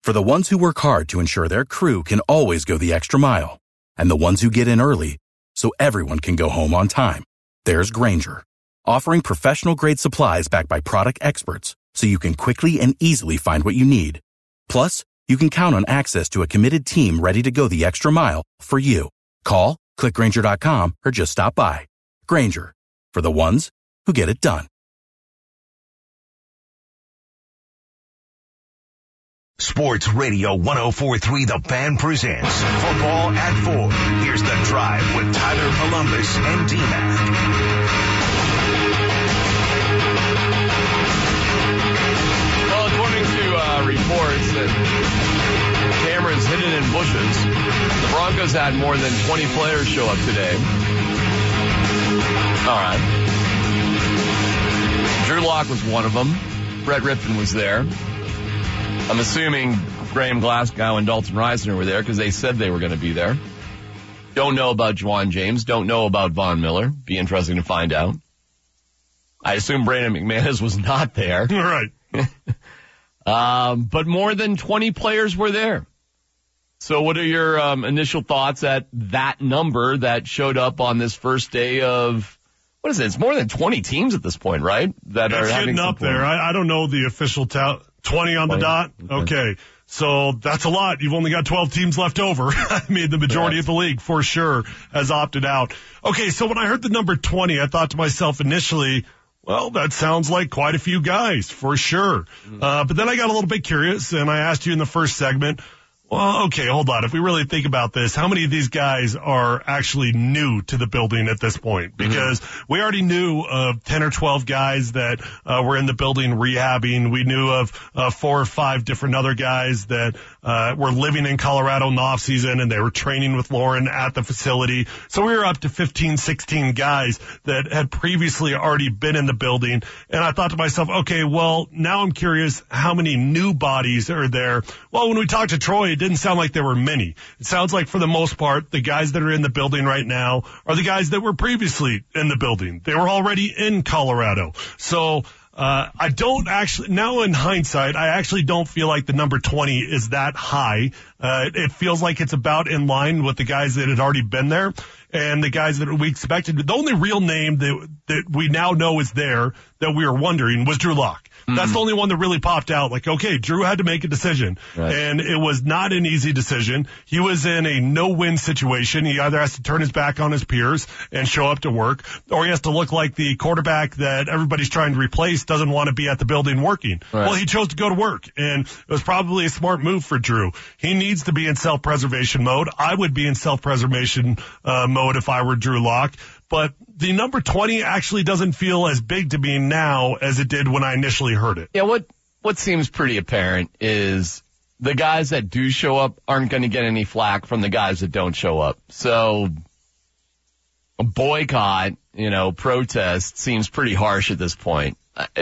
For the ones who work hard to ensure their crew can always go the extra mile, and the ones who get in early so everyone can go home on time, there's Grainger, offering professional-grade supplies backed by product experts so you can quickly and easily find what you need. Plus, you can count on access to a committed team ready to go the extra mile for you. Call, click Grainger.com, or just stop by. Grainger, for the ones who get it done. Sports Radio 104.3 The Fan presents Football at 4. Here's The Drive with Tyler Columbus and D-Mac. Well, according to reports that cameras hidden in bushes, the Broncos had more than 20 players show up today. All right. Drew Lock was one of them. Brett Rippon was there. I'm assuming Graham Glasgow and Dalton Risner were there because they said they were going to be there. Don't know about Juwan James. Don't know about Von Miller. Be interesting to find out. I assume Brandon McManus was not there. Right. But more than 20 players were there. So what are your initial thoughts at that number that showed up on this first day of, what is it? It's more than 20 teams at this point, right? That it's are having getting up there. I don't know the official 20 on the dot? Okay. So that's a lot. You've only got 12 teams left over. I mean, the majority of the league, for sure, has opted out. Okay, so when I heard the number 20, I thought to myself initially, well, that sounds like quite a few guys, for sure. But then I got a little bit curious, and I asked you in the first segment, well, okay, hold on. If we really think about this, how many of these guys are actually new to the building at this point? Because we already knew of 10 or 12 guys that were in the building rehabbing. We knew of 4 or 5 different other guys that were living in Colorado in the off season, and they were training with Lauren at the facility. So we were up to 15, 16 guys that had previously already been in the building. And I thought to myself, okay, well, now I'm curious how many new bodies are there. Well, when we talked to Troy, it didn't sound like there were many. It sounds like for the most part, the guys that are in the building right now are the guys that were previously in the building. They were already in Colorado. So I don't actually, now in hindsight, I actually don't feel like the number 20 is that high. It feels like it's about in line with the guys that had already been there and the guys that we expected. The only real name that we now know is there that we were wondering was Drew Lock. That's the only one that really popped out. Like, okay, Drew had to make a decision. Right. And it was not an easy decision. He was in a no-win situation. He either has to turn his back on his peers and show up to work, or he has to look like the quarterback that everybody's trying to replace doesn't want to be at the building working. Right. Well, he chose to go to work, and it was probably a smart move for Drew. He needs to be in self-preservation mode. I would be in self-preservation mode if I were Drew Lock. But the number 20 actually doesn't feel as big to me now as it did when I initially heard it. Yeah, what seems pretty apparent is the guys that do show up aren't going to get any flack from the guys that don't show up. So a boycott, protest seems pretty harsh at this point.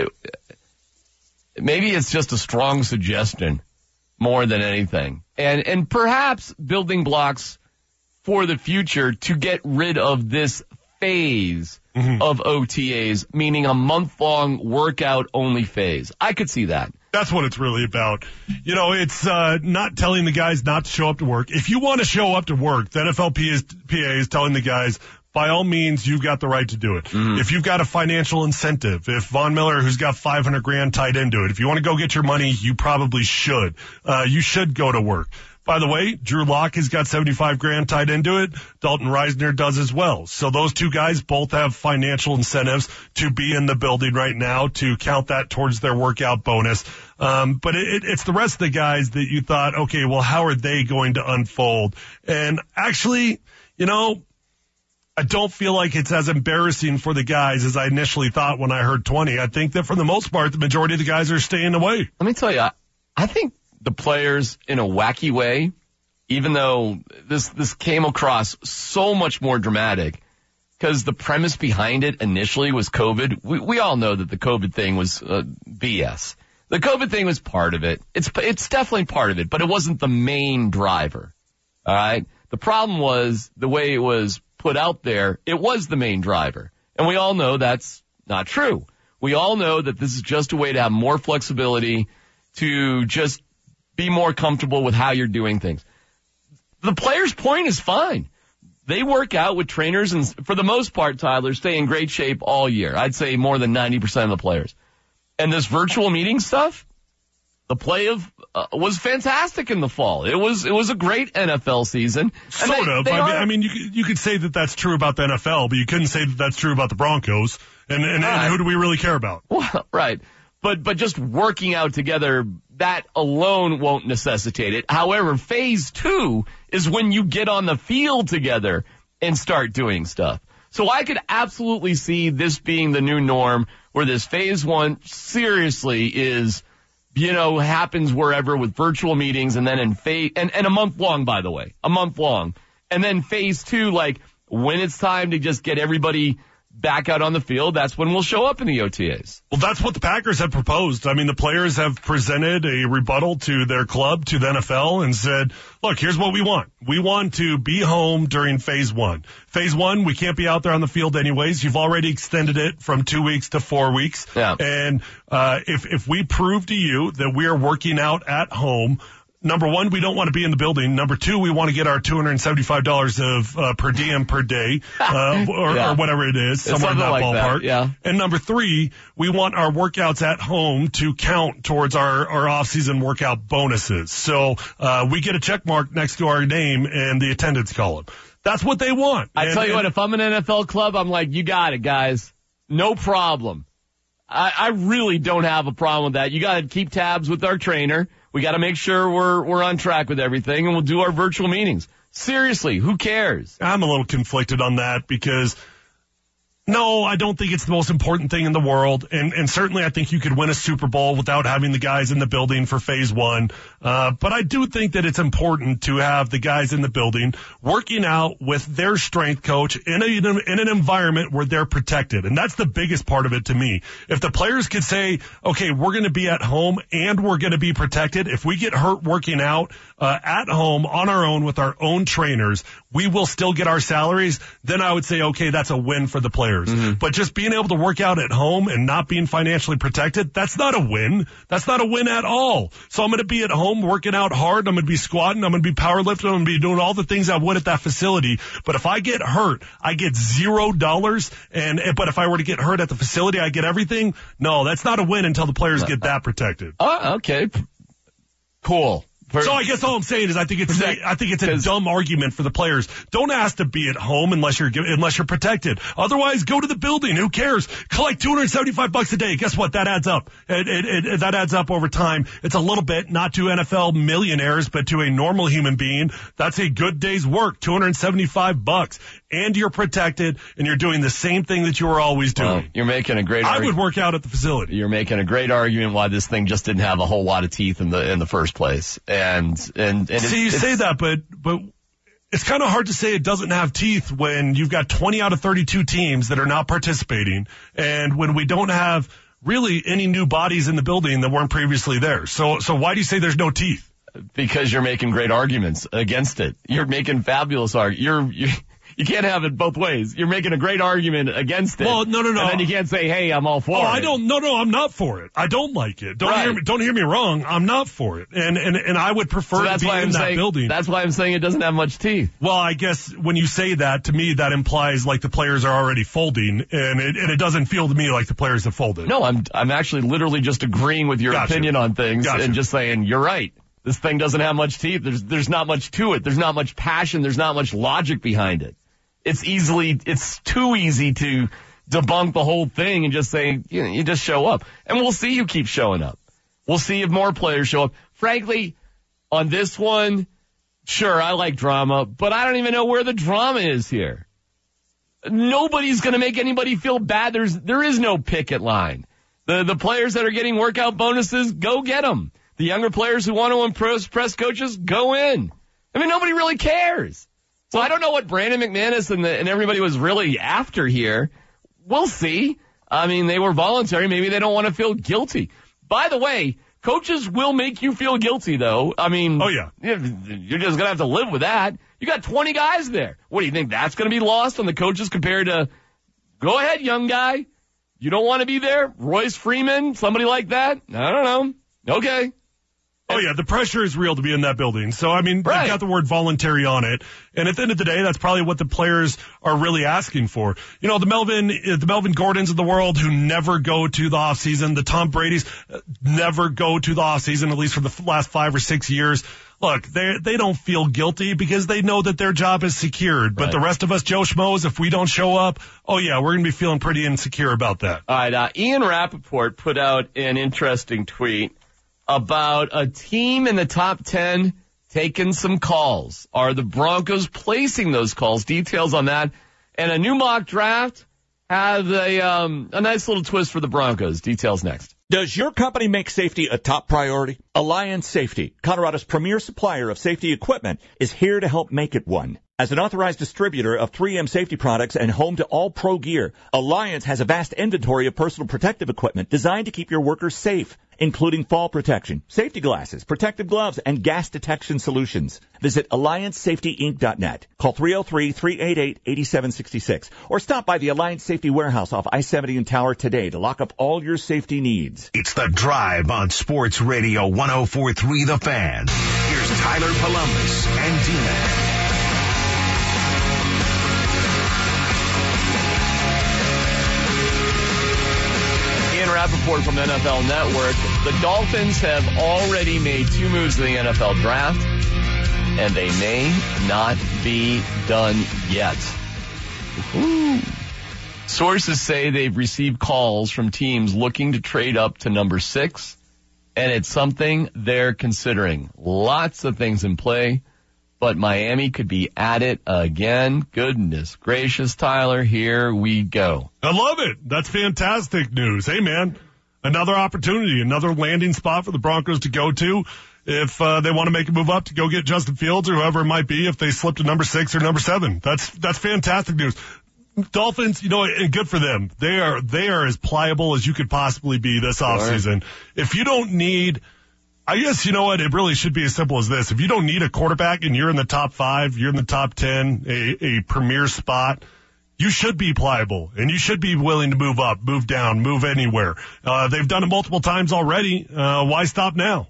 Maybe it's just a strong suggestion more than anything. And perhaps building blocks for the future to get rid of this phase of OTAs, meaning a month-long workout-only phase. I could see that. That's what it's really about. It's not telling the guys not to show up to work. If you want to show up to work, the NFLPA is telling the guys, by all means, you've got the right to do it. If you've got a financial incentive, if Von Miller, who's got $500,000 tied into it, if you want to go get your money, you probably should. You should go to work. By the way, Drew Lock has got $75,000 tied into it. Dalton Risner does as well. So those two guys both have financial incentives to be in the building right now to count that towards their workout bonus. But it's the rest of the guys that you thought, okay, well, how are they going to unfold? And actually, I don't feel like it's as embarrassing for the guys as I initially thought when I heard 20. I think that for the most part, the majority of the guys are staying away. Let me tell you, I think the players in a wacky way, even though this came across so much more dramatic, because the premise behind it initially was COVID. We all know that the COVID thing was BS. The COVID thing was part of it. It's definitely part of it, but it wasn't the main driver. All right? The problem was the way it was put out there, it was the main driver. And we all know that's not true. We all know that this is just a way to have more flexibility to just be more comfortable with how you're doing things. The players' point is fine. They work out with trainers and for the most part, Tyler, stay in great shape all year. I'd say more than 90% of the players. And this virtual meeting stuff, the play was fantastic in the fall. It was a great NFL season. Sort of. I mean, you could say that that's true about the NFL, but you couldn't say that that's true about the Broncos. And who do we really care about? Well, right. But just working out together, that alone won't necessitate it. However, phase 2 is when you get on the field together and start doing stuff. So I could absolutely see this being the new norm where this phase 1 seriously is, happens wherever with virtual meetings and then and a month long, by the way, a month long. And then phase 2, like when it's time to just get everybody back out on the field, that's when we'll show up in the OTAs. Well, that's what the Packers have proposed. I mean, the players have presented a rebuttal to their club, to the NFL, and said, look, here's what we want. We want to be home during phase 1. Phase 1, we can't be out there on the field anyways. You've already extended it from 2 weeks to 4 weeks. Yeah. And if we prove to you that we are working out at home, number 1, we don't want to be in the building. Number 2, we want to get our $275 of per diem per day, or whatever it is, somewhere in that like ballpark. That, yeah. And number 3, we want our workouts at home to count towards our off-season workout bonuses. So we get a check mark next to our name and the attendance column. That's what they want. I tell you what, if I'm an NFL club, I'm like, you got it, guys. No problem. I really don't have a problem with that. You got to keep tabs with our trainer. We got to make sure we're on track with everything, and we'll do our virtual meetings. Seriously, who cares? I'm a little conflicted on that because, no, I don't think it's the most important thing in the world. And certainly I think you could win a Super Bowl without having the guys in the building for phase 1. But I do think that it's important to have the guys in the building working out with their strength coach in an environment where they're protected. And that's the biggest part of it to me. If the players could say, okay, we're going to be at home and we're going to be protected. If we get hurt working out at home on our own with our own trainers, we will still get our salaries. Then I would say, okay, that's a win for the players. Mm-hmm. But just being able to work out at home and not being financially protected, that's not a win. That's not a win at all. So I'm going to be at home working out hard. I'm going to be squatting. I'm going to be powerlifting. I'm going to be doing all the things I would at that facility. But if I get hurt, I get $0. But if I were to get hurt at the facility, I get everything. No, that's not a win until the players get that protected. Okay. Cool. So I guess all I'm saying is I think it's a dumb argument for the players. Don't ask to be at home unless you're protected. Otherwise, go to the building. Who cares? Collect $275 a day. Guess what? That adds up. That adds up over time. It's a little bit, not to NFL millionaires, but to a normal human being. That's a good day's work. $275. And you're protected, and you're doing the same thing that you were always doing. Well, you're making a great argument. I would work out at the facility. You're making a great argument why this thing just didn't have a whole lot of teeth in the first place. And see, you say that, but it's kind of hard to say it doesn't have teeth when you've got 20 out of 32 teams that are not participating, and when we don't have really any new bodies in the building that weren't previously there. So why do you say there's no teeth? Because you're making great arguments against it. You're making fabulous arguments. You can't have it both ways. You're making a great argument against it. Well, no. And then you can't say, hey, I'm all for it. I'm not for it. I don't like it. Don't hear me wrong. I'm not for it. And I would prefer to be in that building. That's why I'm saying it doesn't have much teeth. Well, I guess when you say that, to me, that implies like the players are already folding, and it doesn't feel to me like the players have folded. No, I'm actually literally just agreeing with your opinion on things and just saying, you're right. This thing doesn't have much teeth. There's not much to it. There's not much passion. There's not much logic behind it. It's too easy to debunk the whole thing and just say, you just show up. And we'll see who keeps showing up. We'll see if more players show up. Frankly, on this one, sure, I like drama, but I don't even know where the drama is here. Nobody's going to make anybody feel bad. There is no picket line. The players that are getting workout bonuses, go get them. The younger players who want to impress coaches, go in. I mean, nobody really cares. So I don't know what Brandon McManus and everybody was really after here. We'll see. I mean, they were voluntary. Maybe they don't want to feel guilty. By the way, coaches will make you feel guilty, though. I mean, oh yeah, you're just going to have to live with that. You got 20 guys there. What do you think? That's going to be lost on the coaches compared to, go ahead, young guy. You don't want to be there? Royce Freeman, somebody like that? I don't know. Okay. Oh, yeah, the pressure is real to be in that building. So, I mean, Right. they've got the word voluntary on it. And at the end of the day, that's probably what the players are really asking for. You know, the Melvin Gordons of the world who never go to the offseason, the Tom Brady's never go to the offseason, at least for the last 5 or 6 years. Look, they don't feel guilty because they know that their job is secured. But Right. the rest of us, Joe Schmoes, if we don't show up, oh, yeah, we're going to be feeling pretty insecure about that. All right, Ian Rappaport put out an interesting tweet about a team in the top 10 taking some calls. Are the Broncos placing those calls? Details on that. And a new mock draft has a nice little twist for the Broncos. Details next. Does your company make safety a top priority? Alliance Safety, Colorado's premier supplier of safety equipment, is here to help make it one. As an authorized distributor of 3M safety products and home to all pro gear, Alliance has a vast inventory of personal protective equipment designed to keep your workers safe, including fall protection, safety glasses, protective gloves, and gas detection solutions. Visit AllianceSafetyInc.net. Call 303-388-8766 or stop by the Alliance Safety Warehouse off I-70 and Tower today to lock up all your safety needs. It's The Drive on Sports Radio 104.3 The Fan. Here's Tyler Columbus and D-Man. Ian Rappaport from NFL Network. The Dolphins have already made 2 moves in the NFL draft, and they may not be done yet. Ooh. Sources say they've received calls from teams looking to trade up to number 6, and it's something they're considering. Lots of things in play, but Miami could be at it again. Goodness gracious, Tyler, here we go. I love it. That's fantastic news. Hey, man, another opportunity, another landing spot for the Broncos to go to if they want to make a move up to go get Justin Fields or whoever it might be if they slip to number 6 or number 7. That's fantastic news. Dolphins, you know, and good for them. They are as pliable as you could possibly be this offseason. If you don't need, I guess, you know what, it really should be as simple as this. If you don't need a quarterback and you're in the top 5, you're in the top 10, a premier spot, you should be pliable and you should be willing to move up, move down, move anywhere. They've done it multiple times already. Why stop now?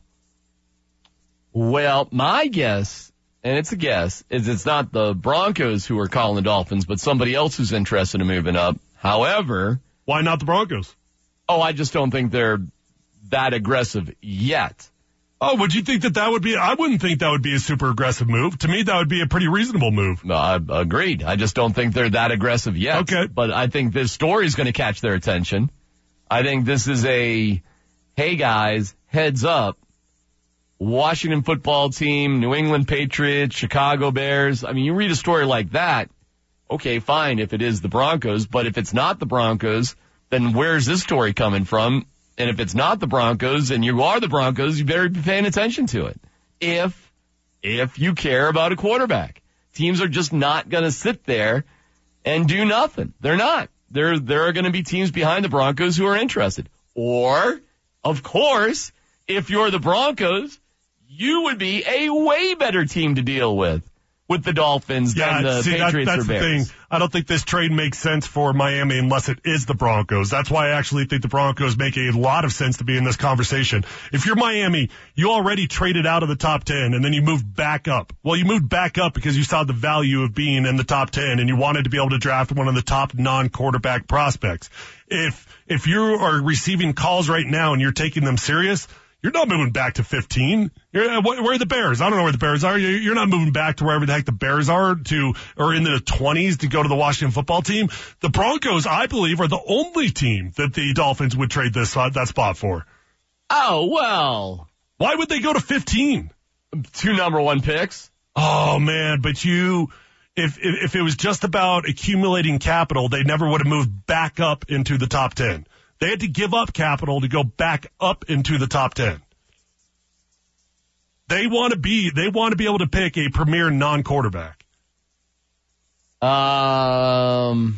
Well, my guess, and it's a guess, is it's not the Broncos who are calling the Dolphins, but somebody else who's interested in moving up. However, why not the Broncos? I just don't think they're that aggressive yet. Oh, would you think that would be, I wouldn't think that would be a super aggressive move. To me, that would be a pretty reasonable move. Agreed. I just don't think they're that aggressive yet. Okay. But I think this story is going to catch their attention. I think this is hey guys, heads up. Washington football team, New England Patriots, Chicago Bears. I mean, you read a story like that. Okay, fine if it is the Broncos, but if it's not the Broncos, then where's this story coming from? And if it's not the Broncos and you are the Broncos, you better be paying attention to it. If you care about a quarterback, teams are just not going to sit there and do nothing. They're not. There are going to be teams behind the Broncos who are interested. Or, of course, if you're the Broncos, you would be a way better team to deal with the Dolphins than the Patriots that's or Bears. The thing. I don't think this trade makes sense for Miami unless it is the Broncos. That's why I actually think the Broncos make a lot of sense to be in this conversation. If you're Miami, you already traded out of the top 10 and then you moved back up. Well, you moved back up because you saw the value of being in the top 10 and you wanted to be able to draft one of the top non-quarterback prospects. If you are receiving calls right now and you're taking them serious, you're not moving back to 15. Where are the Bears? I don't know where the Bears are. You're not moving back to wherever the heck the Bears are or in the 20s to go to the Washington football team. The Broncos, I believe, are the only team that the Dolphins would trade that spot for. Oh, well. Why would they go to 15? 2 number 1 picks. Oh, man, but if it was just about accumulating capital, they never would have moved back up into the top 10. They had to give up capital to go back up into the top 10. They want to be able to pick a premier non-quarterback. Oh,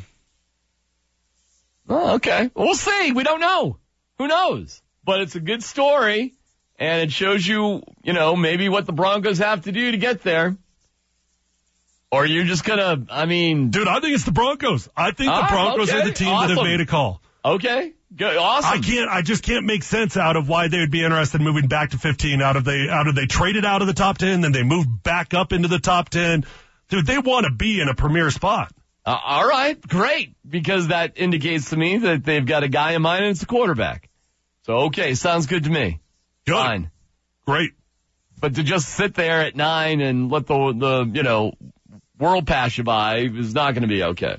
okay. We'll see. We don't know. Who knows? But it's a good story, and it shows you, maybe what the Broncos have to do to get there. Or you're just going to, Dude, I think it's the Broncos. I think the Broncos are the team that have made a call. Okay. Good, awesome. I just can't make sense out of why they would be interested in moving back to 15 out of they traded out of the top 10, then they moved back up into the top 10. Dude, they want to be in a premier spot. All right, great, because that indicates to me that they've got a guy in mind and it's a quarterback. So, okay, sounds good to me. Good. Fine. Great. But to just sit there at 9 and let the world pass you by is not going to be okay.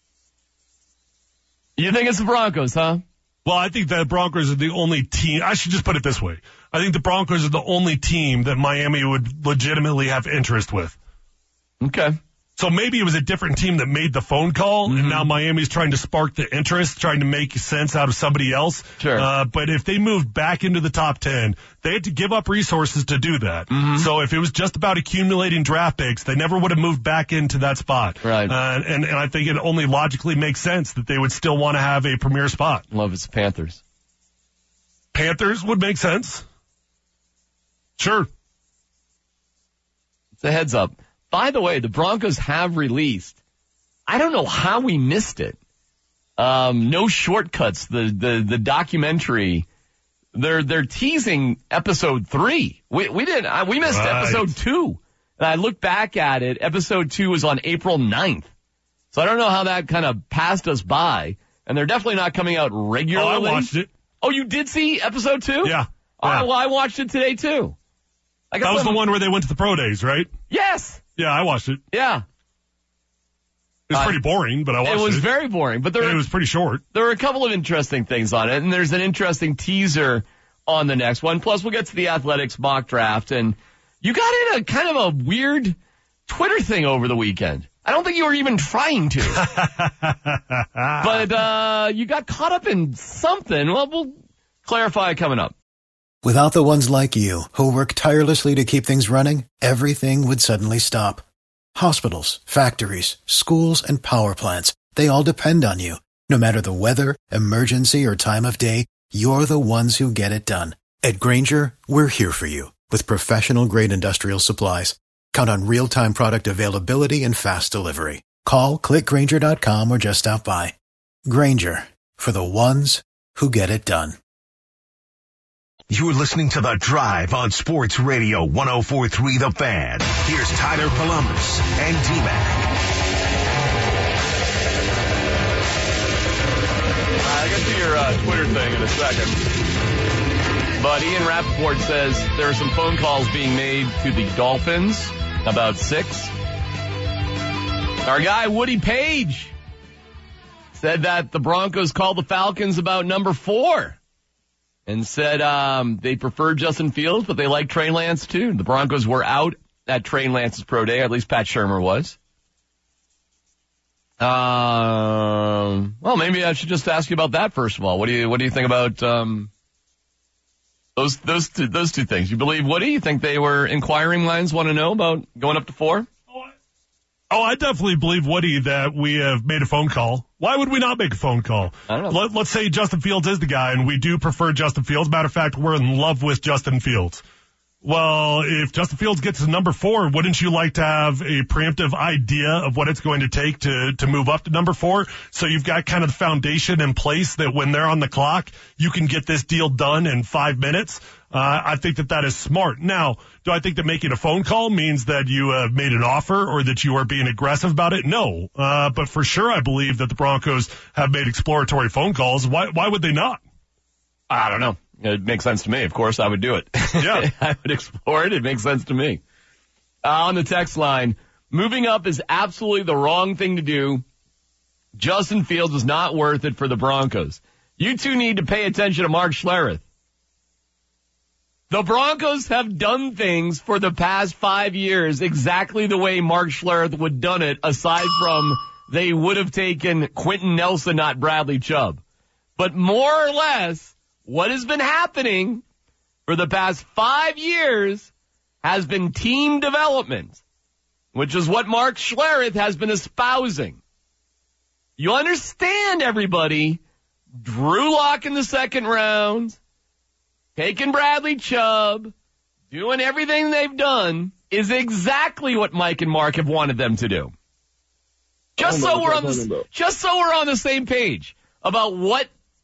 You think it's the Broncos, huh? Well, I think the Broncos are the only team. I should just put it this way. I think the Broncos are the only team that Miami would legitimately have interest with. Okay. So maybe it was a different team that made the phone call, and now Miami's trying to spark the interest, trying to make sense out of somebody else. Sure. But if they moved back into the top 10, they had to give up resources to do that. So if it was just about accumulating draft picks, they never would have moved back into that spot. Right. And I think it only logically makes sense that they would still want to have a premier spot. Love it's the Panthers. Panthers would make sense. Sure. It's a heads up. By the way, the Broncos have released, I don't know how we missed it. No Shortcuts, the documentary. They're teasing episode 3. We missed episode 2. And I looked back at it. Episode 2 was on April 9th. So I don't know how that kind of passed us by. And they're definitely not coming out regularly. Oh, I watched it. Oh, you did see episode 2? Yeah. Well, I watched it today too. That was the one where they went to the pro days, right? Yes. Yeah, I watched it. Yeah. It was pretty boring, but I watched it. It was very boring, but it was pretty short. There were a couple of interesting things on it, and there's an interesting teaser on the next one. Plus, we'll get to the Athletics mock draft, and you got in a kind of a weird Twitter thing over the weekend. I don't think you were even trying to. But you got caught up in something. Well, we'll clarify coming up. Without the ones like you, who work tirelessly to keep things running, everything would suddenly stop. Hospitals, factories, schools, and power plants, they all depend on you. No matter the weather, emergency, or time of day, you're the ones who get it done. At Grainger, we're here for you with professional-grade industrial supplies. Count on real-time product availability and fast delivery. Call, clickgrainger.com, or just stop by. Grainger, for the ones who get it done. You're listening to The Drive on Sports Radio 104.3 The Fan. Here's Tyler Columbus and T-Mac. I'll get to your Twitter thing in a second. But Ian Rappaport says there are some phone calls being made to the Dolphins, about 6. Our guy, Woody Page, said that the Broncos called the Falcons about number 4. And said they prefer Justin Fields, but they like Trey Lance too. The Broncos were out at Trey Lance's pro day, at least Pat Shurmur was. Well, maybe I should just ask you about that first of all. What do you think about those two things? You believe Woody? You think they were inquiring minds want to know about going up to 4? Oh, I definitely believe, Woody, that we have made a phone call. Why would we not make a phone call? I don't know. Let's say Justin Fields is the guy, and we do prefer Justin Fields. Matter of fact, we're in love with Justin Fields. Well, if Justin Fields gets to number 4, wouldn't you like to have a preemptive idea of what it's going to take to move up to number 4? So you've got kind of the foundation in place that when they're on the clock, you can get this deal done in 5 minutes. I think that is smart. Now, do I think that making a phone call means that you have made an offer or that you are being aggressive about it? No. But for sure, I believe that the Broncos have made exploratory phone calls. Why would they not? I don't know. It makes sense to me. Of course, I would do it. Yeah. I would explore it. It makes sense to me. On the text line, moving up is absolutely the wrong thing to do. Justin Fields is not worth it for the Broncos. You two need to pay attention to Mark Schlereth. The Broncos have done things for the past 5 years exactly the way Mark Schlereth would have done it, aside from they would have taken Quentin Nelson, not Bradley Chubb. But more or less, what has been happening for the past 5 years has been team development, which is what Mark Schlereth has been espousing. You understand, everybody, Drew Lock in the second round, taking Bradley Chubb, doing everything they've done is exactly what Mike and Mark have wanted them to do. Just so we're on the same page about what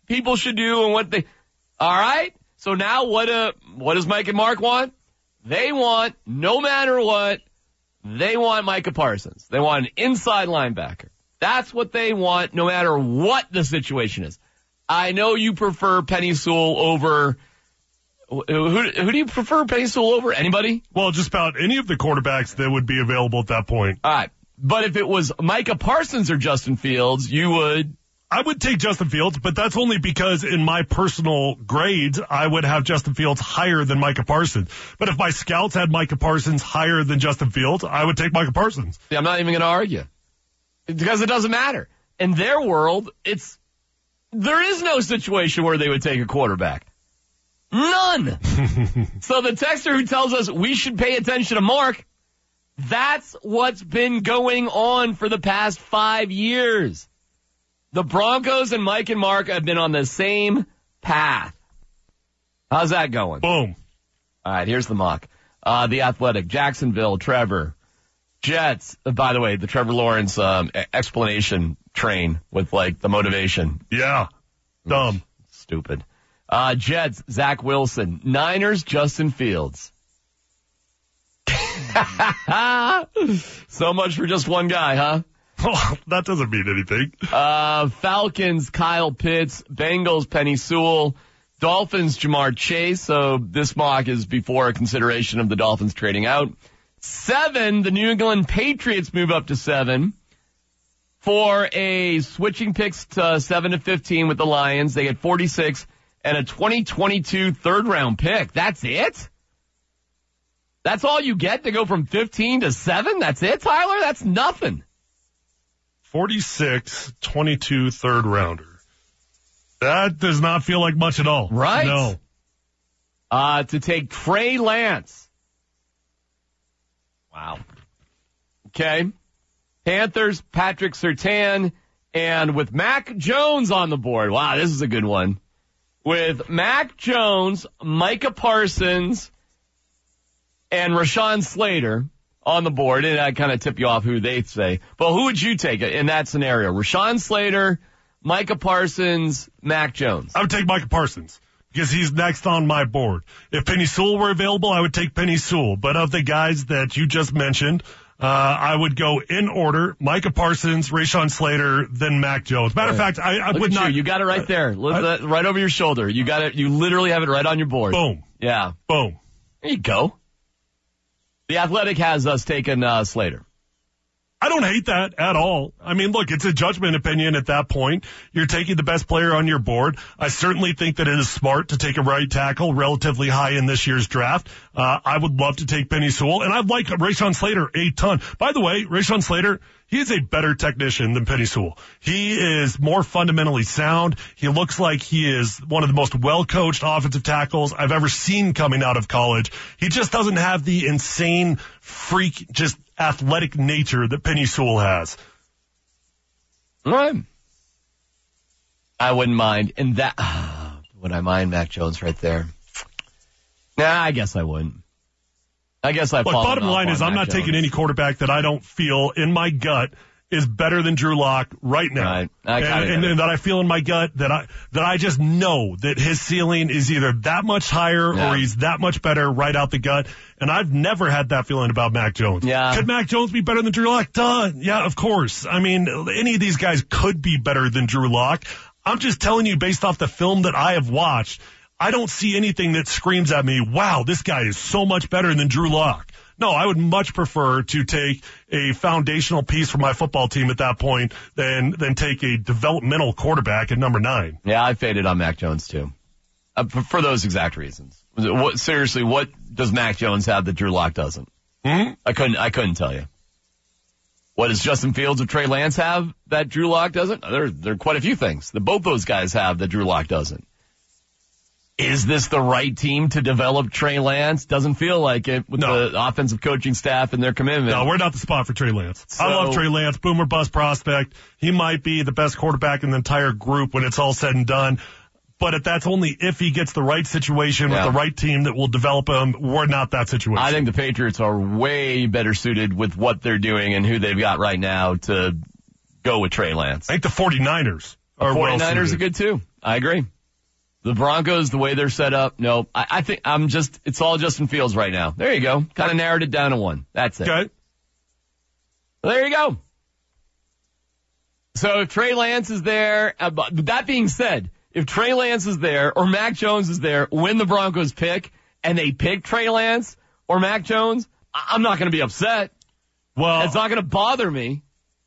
people should do and what they. All right. So now what does Mike and Mark want? They want, no matter what, they want Micah Parsons. They want an inside linebacker. That's what they want, no matter what the situation is. I know you prefer Penny Sewell over. Who do you prefer Penny Sewell over? Anybody? Well, just about any of the quarterbacks that would be available at that point. All right. But if it was Micah Parsons or Justin Fields, you would. I would take Justin Fields, but that's only because in my personal grades, I would have Justin Fields higher than Micah Parsons. But if my scouts had Micah Parsons higher than Justin Fields, I would take Micah Parsons. I'm not even going to argue because it doesn't matter. In their world, there is no situation where they would take a quarterback. None. So the texter who tells us we should pay attention to Mark, that's what's been going on for the past 5 years. The Broncos and Mike and Mark have been on the same path. How's that going? Boom. All right, here's the mock. The Athletic, Jacksonville, Trevor, Jets. By the way, the Trevor Lawrence explanation train with like the motivation. Yeah. Dumb. Stupid. Jets, Zach Wilson. Niners, Justin Fields. So much for just one guy, huh? Oh, that doesn't mean anything. Falcons, Kyle Pitts. Bengals, Penny Sewell. Dolphins, Jamar Chase. So this mock is before a consideration of the Dolphins trading out. 7, the New England Patriots move up to 7 for a switching picks to 7 to 15 with the Lions. They get 46 and a 2022 third-round pick. That's it? That's all you get to go from 15 to 7? That's it, Tyler? That's nothing. 46, 22 third rounder. That does not feel like much at all. Right? No. To take Trey Lance. Wow. Okay. Panthers, Patrick Surtain, and with Mac Jones on the board. Wow, this is a good one. With Mac Jones, Micah Parsons, and Rashawn Slater on the board, and I kind of tip you off who they say. But who would you take in that scenario? Rashawn Slater, Micah Parsons, Mac Jones. I would take Micah Parsons because he's next on my board. If Penny Sewell were available, I would take Penny Sewell. But of the guys that you just mentioned, I would go in order: Micah Parsons, Rashawn Slater, then Mac Jones. Matter of fact, I would not. You got it right there, right over your shoulder. You got it. You literally have it right on your board. Boom. Yeah. Boom. There you go. The Athletic has us taking Slater. I don't hate that at all. I mean, look, it's a judgment opinion at that point. You're taking the best player on your board. I certainly think that it is smart to take a right tackle relatively high in this year's draft. I would love to take Penny Sewell, and I'd like Rashawn Slater a ton. By the way, Rashawn Slater, he is a better technician than Penny Sewell. He is more fundamentally sound. He looks like he is one of the most well-coached offensive tackles I've ever seen coming out of college. He just doesn't have the insane freak, just athletic nature that Penny Sewell has. Right. I wouldn't mind. And that, would I mind Mac Jones right there? Nah, I guess I wouldn't. I guess I. Look, bottom line is I'm not taking any quarterback that I don't feel in my gut is better than Drew Lock right now. Right. And that I feel in my gut that I just know that his ceiling is either that much higher or he's that much better right out the gut. And I've never had that feeling about Mac Jones. Yeah. Could Mac Jones be better than Drew Lock? Duh. Yeah, of course. I mean, any of these guys could be better than Drew Lock. I'm just telling you based off the film that I have watched, I don't see anything that screams at me, wow, this guy is so much better than Drew Lock. No, I would much prefer to take a foundational piece for my football team at that point than take a developmental quarterback at number 9. Yeah, I faded on Mac Jones too. For those exact reasons. Seriously, what does Mac Jones have that Drew Lock doesn't? Mm-hmm. I couldn't tell you. What does Justin Fields or Trey Lance have that Drew Lock doesn't? There are quite a few things that both those guys have that Drew Lock doesn't. Is this the right team to develop Trey Lance? Doesn't feel like it with the offensive coaching staff and their commitment. No, we're not the spot for Trey Lance. I love Trey Lance, boomer bust prospect. He might be the best quarterback in the entire group when it's all said and done. But that's only if he gets the right situation with the right team that will develop him. We're not that situation. I think the Patriots are way better suited with what they're doing and who they've got right now to go with Trey Lance. I think the 49ers are well suited. 49ers are good too. I agree. The Broncos, the way they're set up, no. I think it's all Justin Fields right now. There you go. Kind of narrowed it down to one. That's it. Okay. Well, there you go. So if Trey Lance is there, but that being said, if Trey Lance is there or Mac Jones is there when the Broncos pick and they pick Trey Lance or Mac Jones, I'm not going to be upset. Well, it's not going to bother me.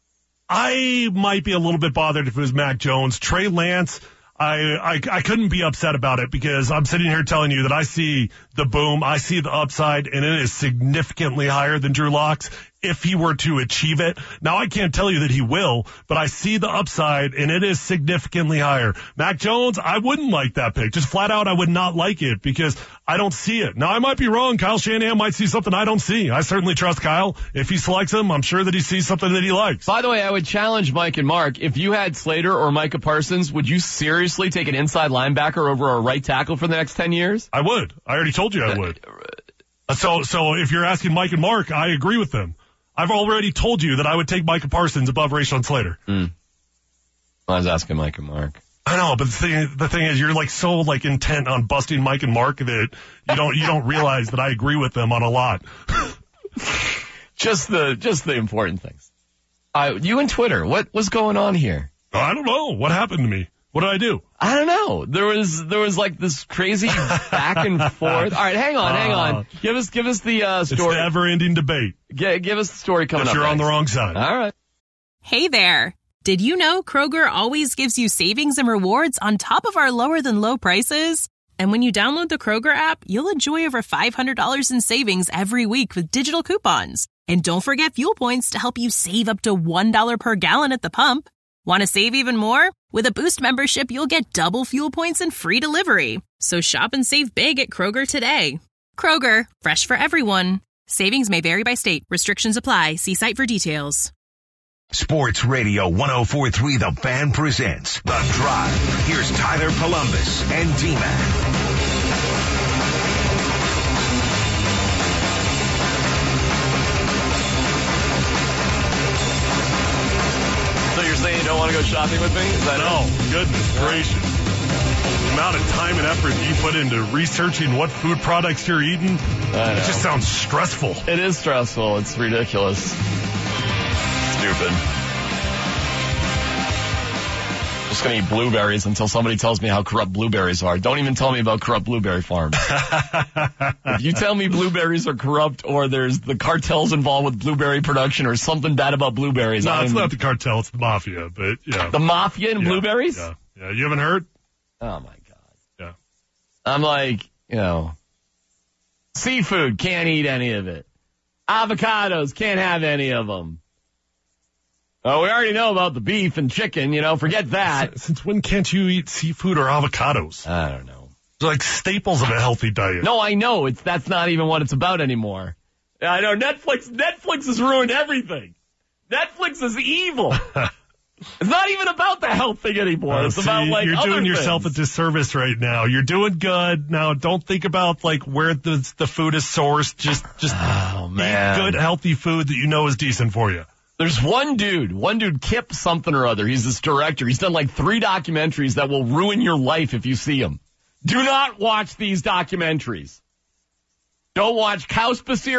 I might be a little bit bothered if it was Mac Jones. Trey Lance, I couldn't be upset about it because I'm sitting here telling you that I see the boom, I see the upside, and it is significantly higher than Drew Lock's if he were to achieve it. Now, I can't tell you that he will, but I see the upside, and it is significantly higher. Mac Jones, I wouldn't like that pick. Just flat out, I would not like it because I don't see it. Now, I might be wrong. Kyle Shanahan might see something I don't see. I certainly trust Kyle. If he selects him, I'm sure that he sees something that he likes. By the way, I would challenge Mike and Mark. If you had Slater or Micah Parsons, would you seriously take an inside linebacker over a right tackle for the next 10 years? I would. I already told you I would. So if you're asking Mike and Mark, I agree with them. I've already told you that I would take Micah Parsons above Rashawn Slater. I was asking Mike and Mark. I know, but the thing is, you're so intent on busting Mike and Mark that you don't realize that I agree with them on a lot. just the important things. You and Twitter, what's going on here? I don't know. What happened to me? What did I do? I don't know. There was like this crazy back and forth. All right, hang on. Give us the story. It's the never-ending debate. Give us the story coming up. You're on the wrong side. All right. Hey there. Did you know Kroger always gives you savings and rewards on top of our lower than low prices? And when you download the Kroger app, you'll enjoy over $500 in savings every week with digital coupons. And don't forget fuel points to help you save up to $1 per gallon at the pump. Want to save even more? With a Boost membership, you'll get double fuel points and free delivery. So shop and save big at Kroger today. Kroger, fresh for everyone. Savings may vary by state. Restrictions apply. See site for details. Sports Radio 104.3 The Fan presents The Drive. Here's Tyler Columbus and D-Man. So you're saying you don't want to go shopping with me? Is that no, goodness gracious. The amount of time and effort you put into researching what food products you're eating, it just sounds stressful. It is stressful. It's ridiculous. Stupid. Just going to eat blueberries until somebody tells me how corrupt blueberries are. Don't even tell me about corrupt blueberry farms. If you tell me blueberries are corrupt or there's the cartels involved with blueberry production or something bad about blueberries. No, it's not the cartel, it's the mafia, but yeah. The mafia in blueberries? Yeah, you haven't heard? Oh my God. Yeah. I'm like, seafood, can't eat any of it. Avocados, can't have any of them. Oh, we already know about the beef and chicken, forget that. Since when can't you eat seafood or avocados? I don't know. They're like staples of a healthy diet. No, I know. That's not even what it's about anymore. I know Netflix has ruined everything. Netflix is evil. It's not even about the health thing anymore. It's about you're doing other yourself things. A disservice right now. You're doing good. Now don't think about where the food is sourced. Just eat good, healthy food that you know is decent for you. There's one dude, Kip something or other. He's this director. He's done 3 documentaries that will ruin your life if you see him. Do not watch these documentaries. Don't watch Cow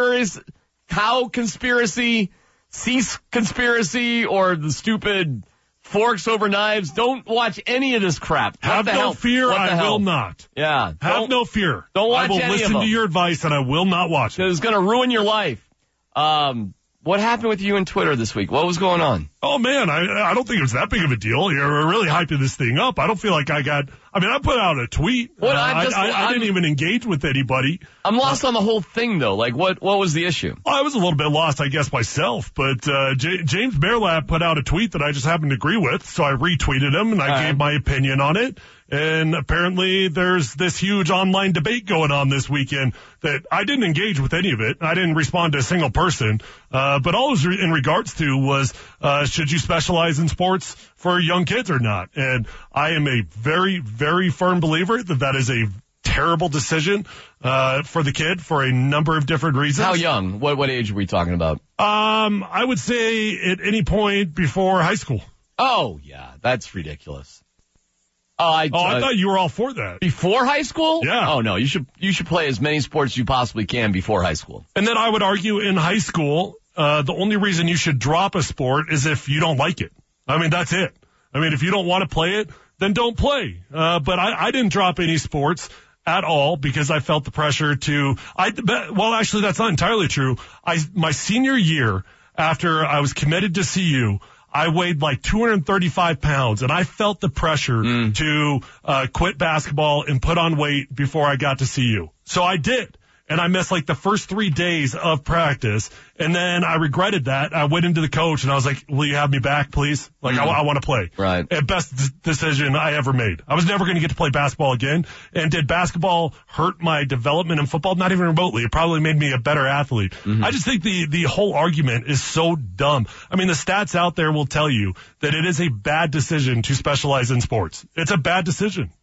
Conspiracy, Cease Conspiracy, or the stupid Forks Over Knives. Don't watch any of this crap. Have no fear, I will not. Yeah. Have no fear. Don't watch any of them. I will listen to your advice and I will not watch it. It's going to ruin your life. What happened with you and Twitter this week? What was going on? Oh, man, I don't think it was that big of a deal. You're really hyping this thing up. I don't feel like I put out a tweet. I didn't even engage with anybody. I'm lost on the whole thing, though. What was the issue? I was a little bit lost, I guess, myself. But James Bearlap put out a tweet that I just happened to agree with, so I retweeted him, and I gave my opinion on it. And apparently there's this huge online debate going on this weekend that I didn't engage with any of it. I didn't respond to a single person. But all it was in regards to was, should you specialize in sports for young kids or not? And I am a very, very firm believer that is a terrible decision, for the kid for a number of different reasons. How young? What age are we talking about? I would say at any point before high school. Oh, yeah, that's ridiculous. I thought you were all for that. Before high school? Yeah. Oh, no. You should play as many sports as you possibly can before high school. And then I would argue in high school, the only reason you should drop a sport is if you don't like it. I mean, that's it. I mean, if you don't want to play it, then don't play. But I didn't drop any sports at all because I felt the pressure to, well, actually, that's not entirely true. My senior year, after I was committed to CU, I weighed like 235 pounds, and I felt the pressure to quit basketball and put on weight before I got to CU. So I did. And I missed like the first 3 days of practice. And then I regretted that. I went into the coach and I was like, will you have me back, please? Like, I want to play. Right. And best decision I ever made. I was never going to get to play basketball again. And did basketball hurt my development in football? Not even remotely. It probably made me a better athlete. I just think the whole argument is so dumb. I mean, the stats out there will tell you that it is a bad decision to specialize in sports. It's a bad decision.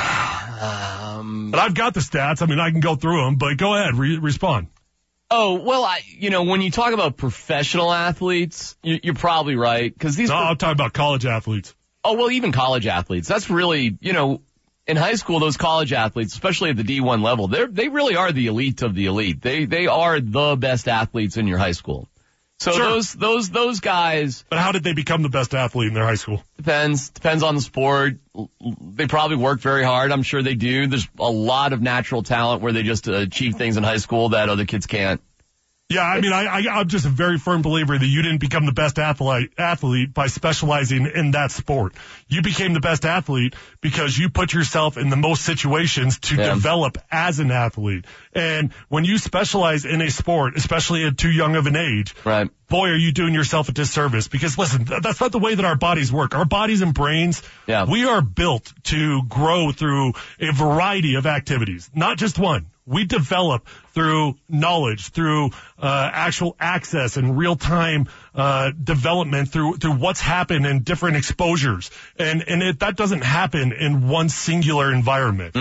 But I've got the stats. I mean, I can go through them, but go ahead, respond. Oh, well, when you talk about professional athletes, you're probably right. Cause I'm talking about college athletes. Oh, well, even college athletes. That's really, in high school, those college athletes, especially at the D1 level, they really are the elite of the elite. They are the best athletes in your high school. So sure. those guys. But how did they become the best athlete in their high school? Depends on the sport. They probably work very hard. I'm sure they do. There's a lot of natural talent where they just achieve things in high school that other kids can't. Yeah, I mean, I'm just a very firm believer that you didn't become the best athlete by specializing in that sport. You became the best athlete because you put yourself in the most situations to develop as an athlete. And when you specialize in a sport, especially at too young of an age, right, boy, are you doing yourself a disservice. Because listen, that's not the way that our bodies work. Our bodies and brains, we are built to grow through a variety of activities, not just one. We develop through knowledge, through actual access and real-time development, through what's happened in different exposures, and that doesn't happen in one singular environment.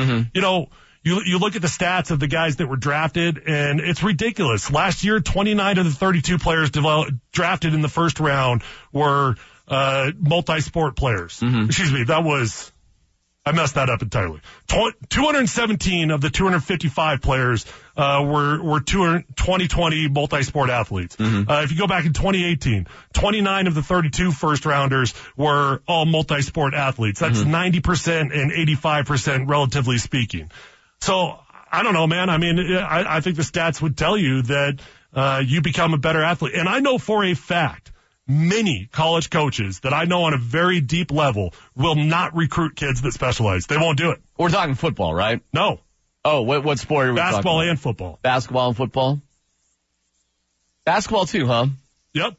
You look at the stats of the guys that were drafted, and it's ridiculous. Last year, 29 of the 32 players drafted in the first round were multi-sport players. Excuse me, I messed that up entirely. 217 of the 255 players were 2020 multi-sport athletes. If you go back in 2018, 29 of the 32 first-rounders were all multi-sport athletes. That's 90% and 85% relatively speaking. So, I don't know, man. I mean, I think the stats would tell you that you become a better athlete. And I know for a fact many college coaches that I know on a very deep level will not recruit kids that specialize. They won't do it. We're talking football, right? No. Oh, what sport are we talking about? Basketball and football. Basketball and football? Basketball too, huh? Yep.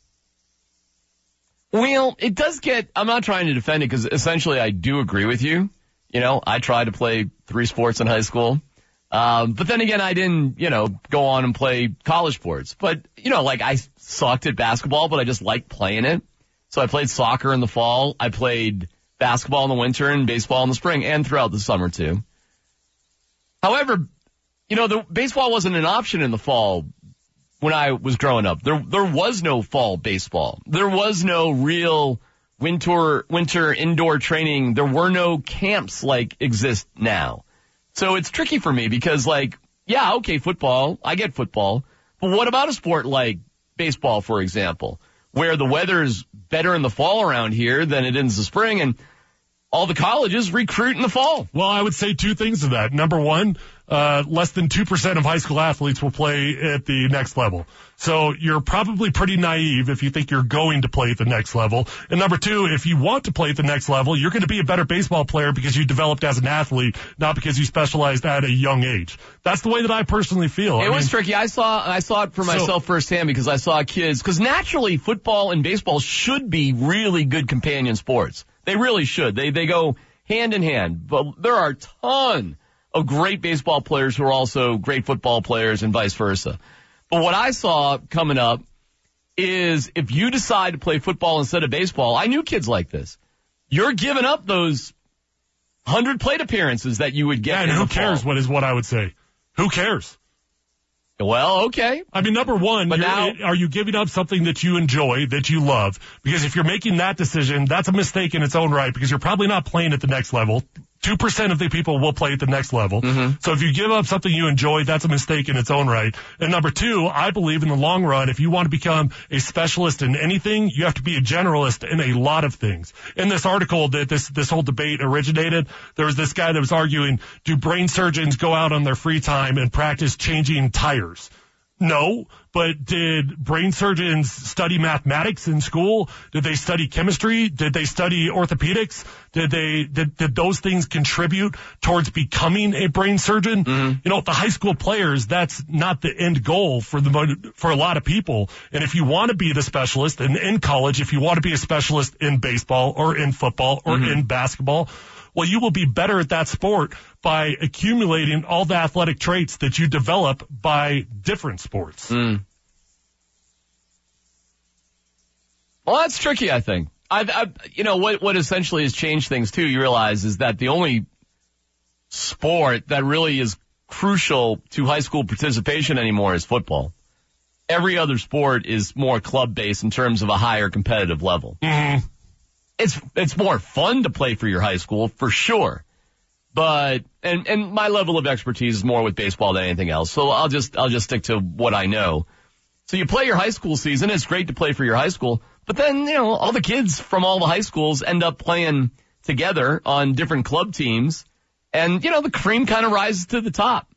Well, it does I'm not trying to defend it because essentially I do agree with you. I tried to play 3 sports in high school. But then again, I didn't, go on and play college sports. But, I sucked at basketball, but I just liked playing it. So I played soccer in the fall. I played basketball in the winter and baseball in the spring and throughout the summer too. However, the baseball wasn't an option in the fall when I was growing up. There was no fall baseball. There was no real winter indoor training. There were no camps like exist now. So it's tricky for me because football, I get football, but what about a sport like baseball, for example, where the weather's better in the fall around here than it is in the spring, and all the colleges recruit in the fall? Well, I would say 2 things to that. Number one, less than 2% of high school athletes will play at the next level. So you're probably pretty naive if you think you're going to play at the next level. And number 2, if you want to play at the next level, you're going to be a better baseball player because you developed as an athlete, not because you specialized at a young age. That's the way that I personally feel. It was tricky. I saw it for myself firsthand because I saw kids, because naturally football and baseball should be really good companion sports. They really should. They go hand in hand, but there are a ton of great baseball players who are also great football players and vice versa. But what I saw coming up is if you decide to play football instead of baseball, I knew kids like this. You're giving up those 100 plate appearances that you would get. And who cares? What I would say. Who cares? Well, okay. I mean, number one, are you giving up something that you enjoy, that you love? Because if you're making that decision, that's a mistake in its own right, because you're probably not playing at the next level. 2% of the people will play at the next level. Mm-hmm. So if you give up something you enjoy, that's a mistake in its own right. And number two, I believe in the long run, if you want to become a specialist in anything, you have to be a generalist in a lot of things. In this article that this whole debate originated, there was this guy that was arguing, do brain surgeons go out on their free time and practice changing tires? No, but did brain surgeons study mathematics in school? Did they study chemistry? Did they study orthopedics? Did those things contribute towards becoming a brain surgeon? Mm-hmm. You know, the high school players, that's not the end goal for a lot of people. And if you want to be the specialist, and in college, if you want to be a specialist in baseball or in football or in basketball, well, you will be better at that sport by accumulating all the athletic traits that you develop by different sports. Mm. Well, that's tricky, I think. You know, what essentially has changed things, too, you realize, is that the only sport that really is crucial to high school participation anymore is football. Every other sport is more club-based in terms of a higher competitive level. Mm-hmm. It's more fun to play for your high school, for sure. But, and my level of expertise is more with baseball than anything else. So I'll just stick to what I know. So you play your high school season. It's great to play for your high school. But then, you know, all the kids from all the high schools end up playing together on different club teams. And, you know, the cream kind of rises to the top.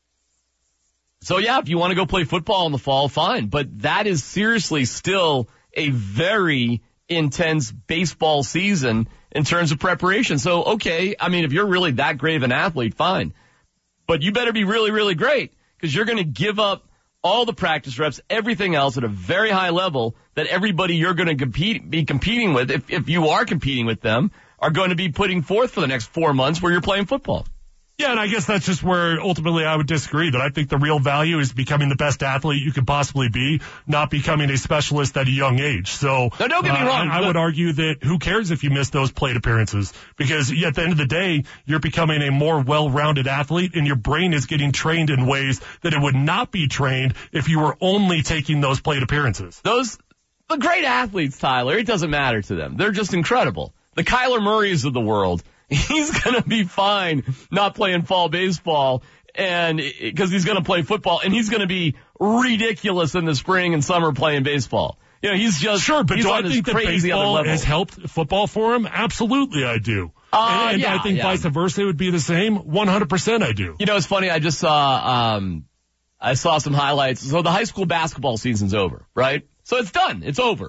So yeah, if you want to go play football in the fall, fine. But that is seriously still a very intense baseball season in terms of preparation. So, okay, I mean, if you're really that great of an athlete, fine. But you better be really, really great, because you're going to give up all the practice reps, everything else at a very high level that everybody you're going to be competing with, if you are competing with them, are going to be putting forth for the next 4 months where you're playing football. Yeah, and I guess that's just where ultimately I would disagree, that I think the real value is becoming the best athlete you could possibly be, not becoming a specialist at a young age. So no, don't get me wrong. I would argue that who cares if you miss those plate appearances, because at the end of the day, you're becoming a more well-rounded athlete, and your brain is getting trained in ways that it would not be trained if you were only taking those plate appearances. The great athletes, Tyler, it doesn't matter to them. They're just incredible. The Kyler Murrays of the world. He's going to be fine not playing fall baseball, and because he's going to play football, and he's going to be ridiculous in the spring and summer playing baseball. You know, he's just sure. But he's do on I think that baseball has helped football for him? Absolutely, I do. And I think vice versa would be the same. 100%, I do. You know, it's funny. I just saw some highlights. So the high school basketball season's over, right? So it's done. It's over.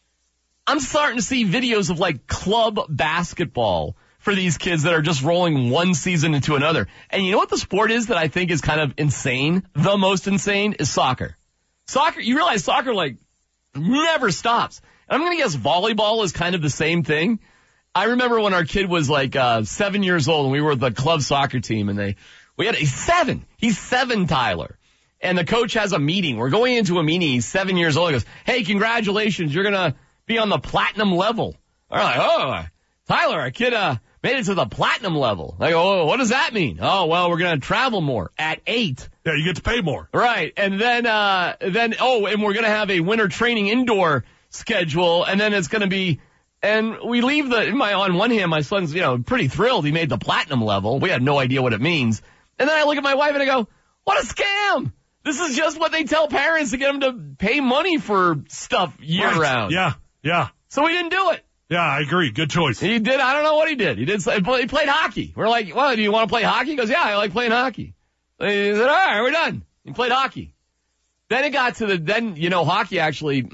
I'm starting to see videos of like club basketball for these kids that are just rolling one season into another. And you know what the sport is that I think is kind of insane? The most insane is soccer. Soccer, you realize soccer, like, never stops. And I'm going to guess volleyball is kind of the same thing. I remember when our kid was like 7 years old, and we were the club soccer team, and he's 7. He's 7, Tyler. And the coach has a meeting. We're going into a meeting. He's 7 years old. He goes, hey, congratulations. You're going to be on the platinum level. We're like, oh, Tyler, our kid made it to the platinum level. I go, oh, what does that mean? Oh, well, we're going to travel more at 8. Yeah, you get to pay more. Right. And then, and we're going to have a winter training indoor schedule. And then it's going to be, and we leave on one hand, my son's, pretty thrilled. He made the platinum level. We had no idea what it means. And then I look at my wife and I go, what a scam. This is just what they tell parents to get them to pay money for stuff year round. Yeah. So we didn't do it. Yeah, I agree. Good choice. He did. I don't know what he did. He played hockey. We're like, well, do you want to play hockey? He goes, yeah, I like playing hockey. He said, all right, we're done. He played hockey. Then it got to hockey actually,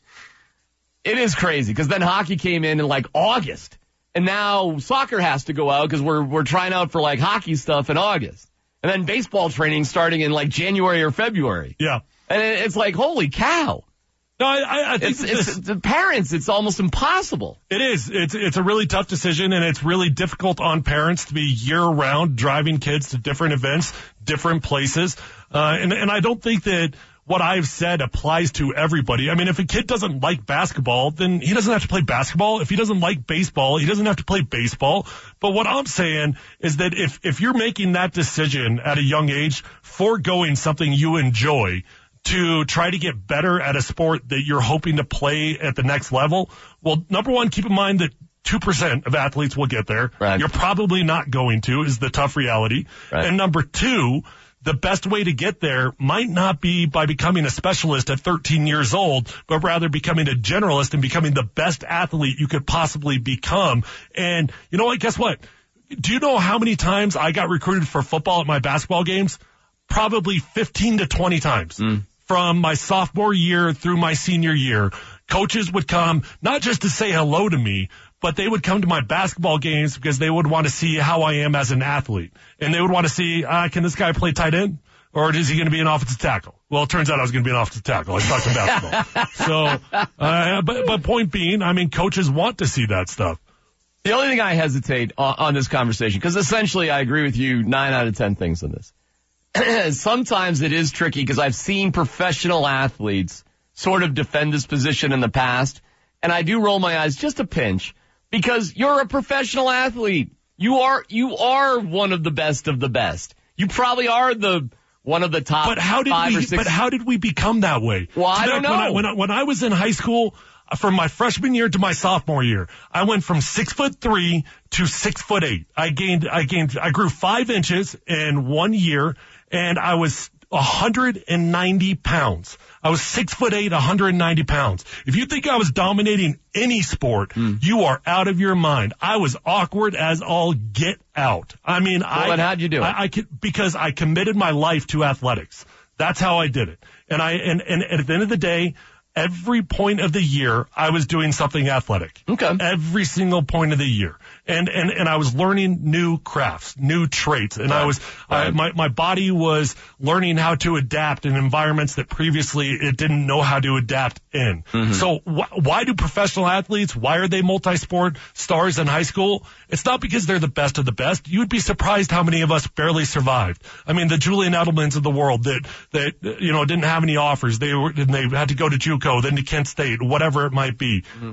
it is crazy because then hockey came in like August. And now soccer has to go out because we're trying out for like hockey stuff in August. And then baseball training starting in like January or February. Yeah. And it's like, holy cow. No, I think it's the parents. It's almost impossible. It is. It's a really tough decision, and it's really difficult on parents to be year-round driving kids to different events, different places. And I don't think that what I've said applies to everybody. I mean, if a kid doesn't like basketball, then he doesn't have to play basketball. If he doesn't like baseball, he doesn't have to play baseball. But what I'm saying is that if you're making that decision at a young age, foregoing something you enjoy to try to get better at a sport that you're hoping to play at the next level, well, number one, keep in mind that 2% of athletes will get there. Right. You're probably not going to, is the tough reality. Right. And number two, the best way to get there might not be by becoming a specialist at 13 years old, but rather becoming a generalist and becoming the best athlete you could possibly become. And you know what? Guess what? Do you know how many times I got recruited for football at my basketball games? Probably 15 to 20 times. From my sophomore year through my senior year, coaches would come not just to say hello to me, but they would come to my basketball games because they would want to see how I am as an athlete. And they would want to see, can this guy play tight end? Or is he going to be an offensive tackle? Well, it turns out I was going to be an offensive tackle. I sucked in basketball. But point being, I mean, coaches want to see that stuff. The only thing I hesitate on this conversation, because essentially I agree with you 9 out of 10 things on this. Sometimes it is tricky because I've seen professional athletes sort of defend this position in the past, and I do roll my eyes just a pinch because you're a professional athlete. You are one of the best of the best. You probably are one of the top but how did 5 we, or 6. But how did we become that way? Well, I don't know. When I was in high school, from my freshman year to my sophomore year, I went from 6'3" to 6'8". I grew 5 inches in 1 year, and I was 190 pounds. I was 6'8", 190 pounds. If you think I was dominating any sport, you are out of your mind. I was awkward as all get out. I mean, then how'd you do it? Because I committed my life to athletics. That's how I did it. And at the end of the day, every point of the year, I was doing something athletic. Okay. Every single point of the year. And I was learning new crafts, new traits. And my body was learning how to adapt in environments that previously it didn't know how to adapt in. Mm-hmm. So why do professional athletes, why are they multi-sport stars in high school? It's not because they're the best of the best. You would be surprised how many of us barely survived. I mean, the Julian Edelmans of the world that didn't have any offers. They had to go to JUCO, then to Kent State, whatever it might be. Mm-hmm.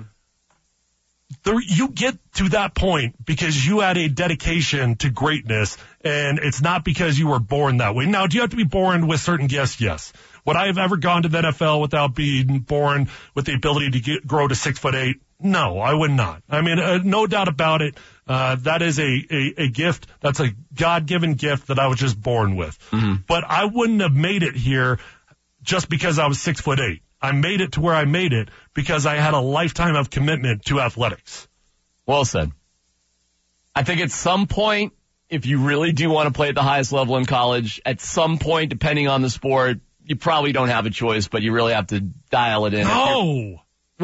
You get to that point because you had a dedication to greatness, and it's not because you were born that way. Now, do you have to be born with certain gifts? Yes. Would I have ever gone to the NFL without being born with the ability to grow to 6'8"? No, I would not. I mean, no doubt about it. That is a gift. That's a God-given gift that I was just born with. Mm-hmm. But I wouldn't have made it here just because I was 6'8". I made it to where I made it because I had a lifetime of commitment to athletics. Well said. I think at some point, if you really do want to play at the highest level in college, at some point, depending on the sport, you probably don't have a choice, but you really have to dial it in. No.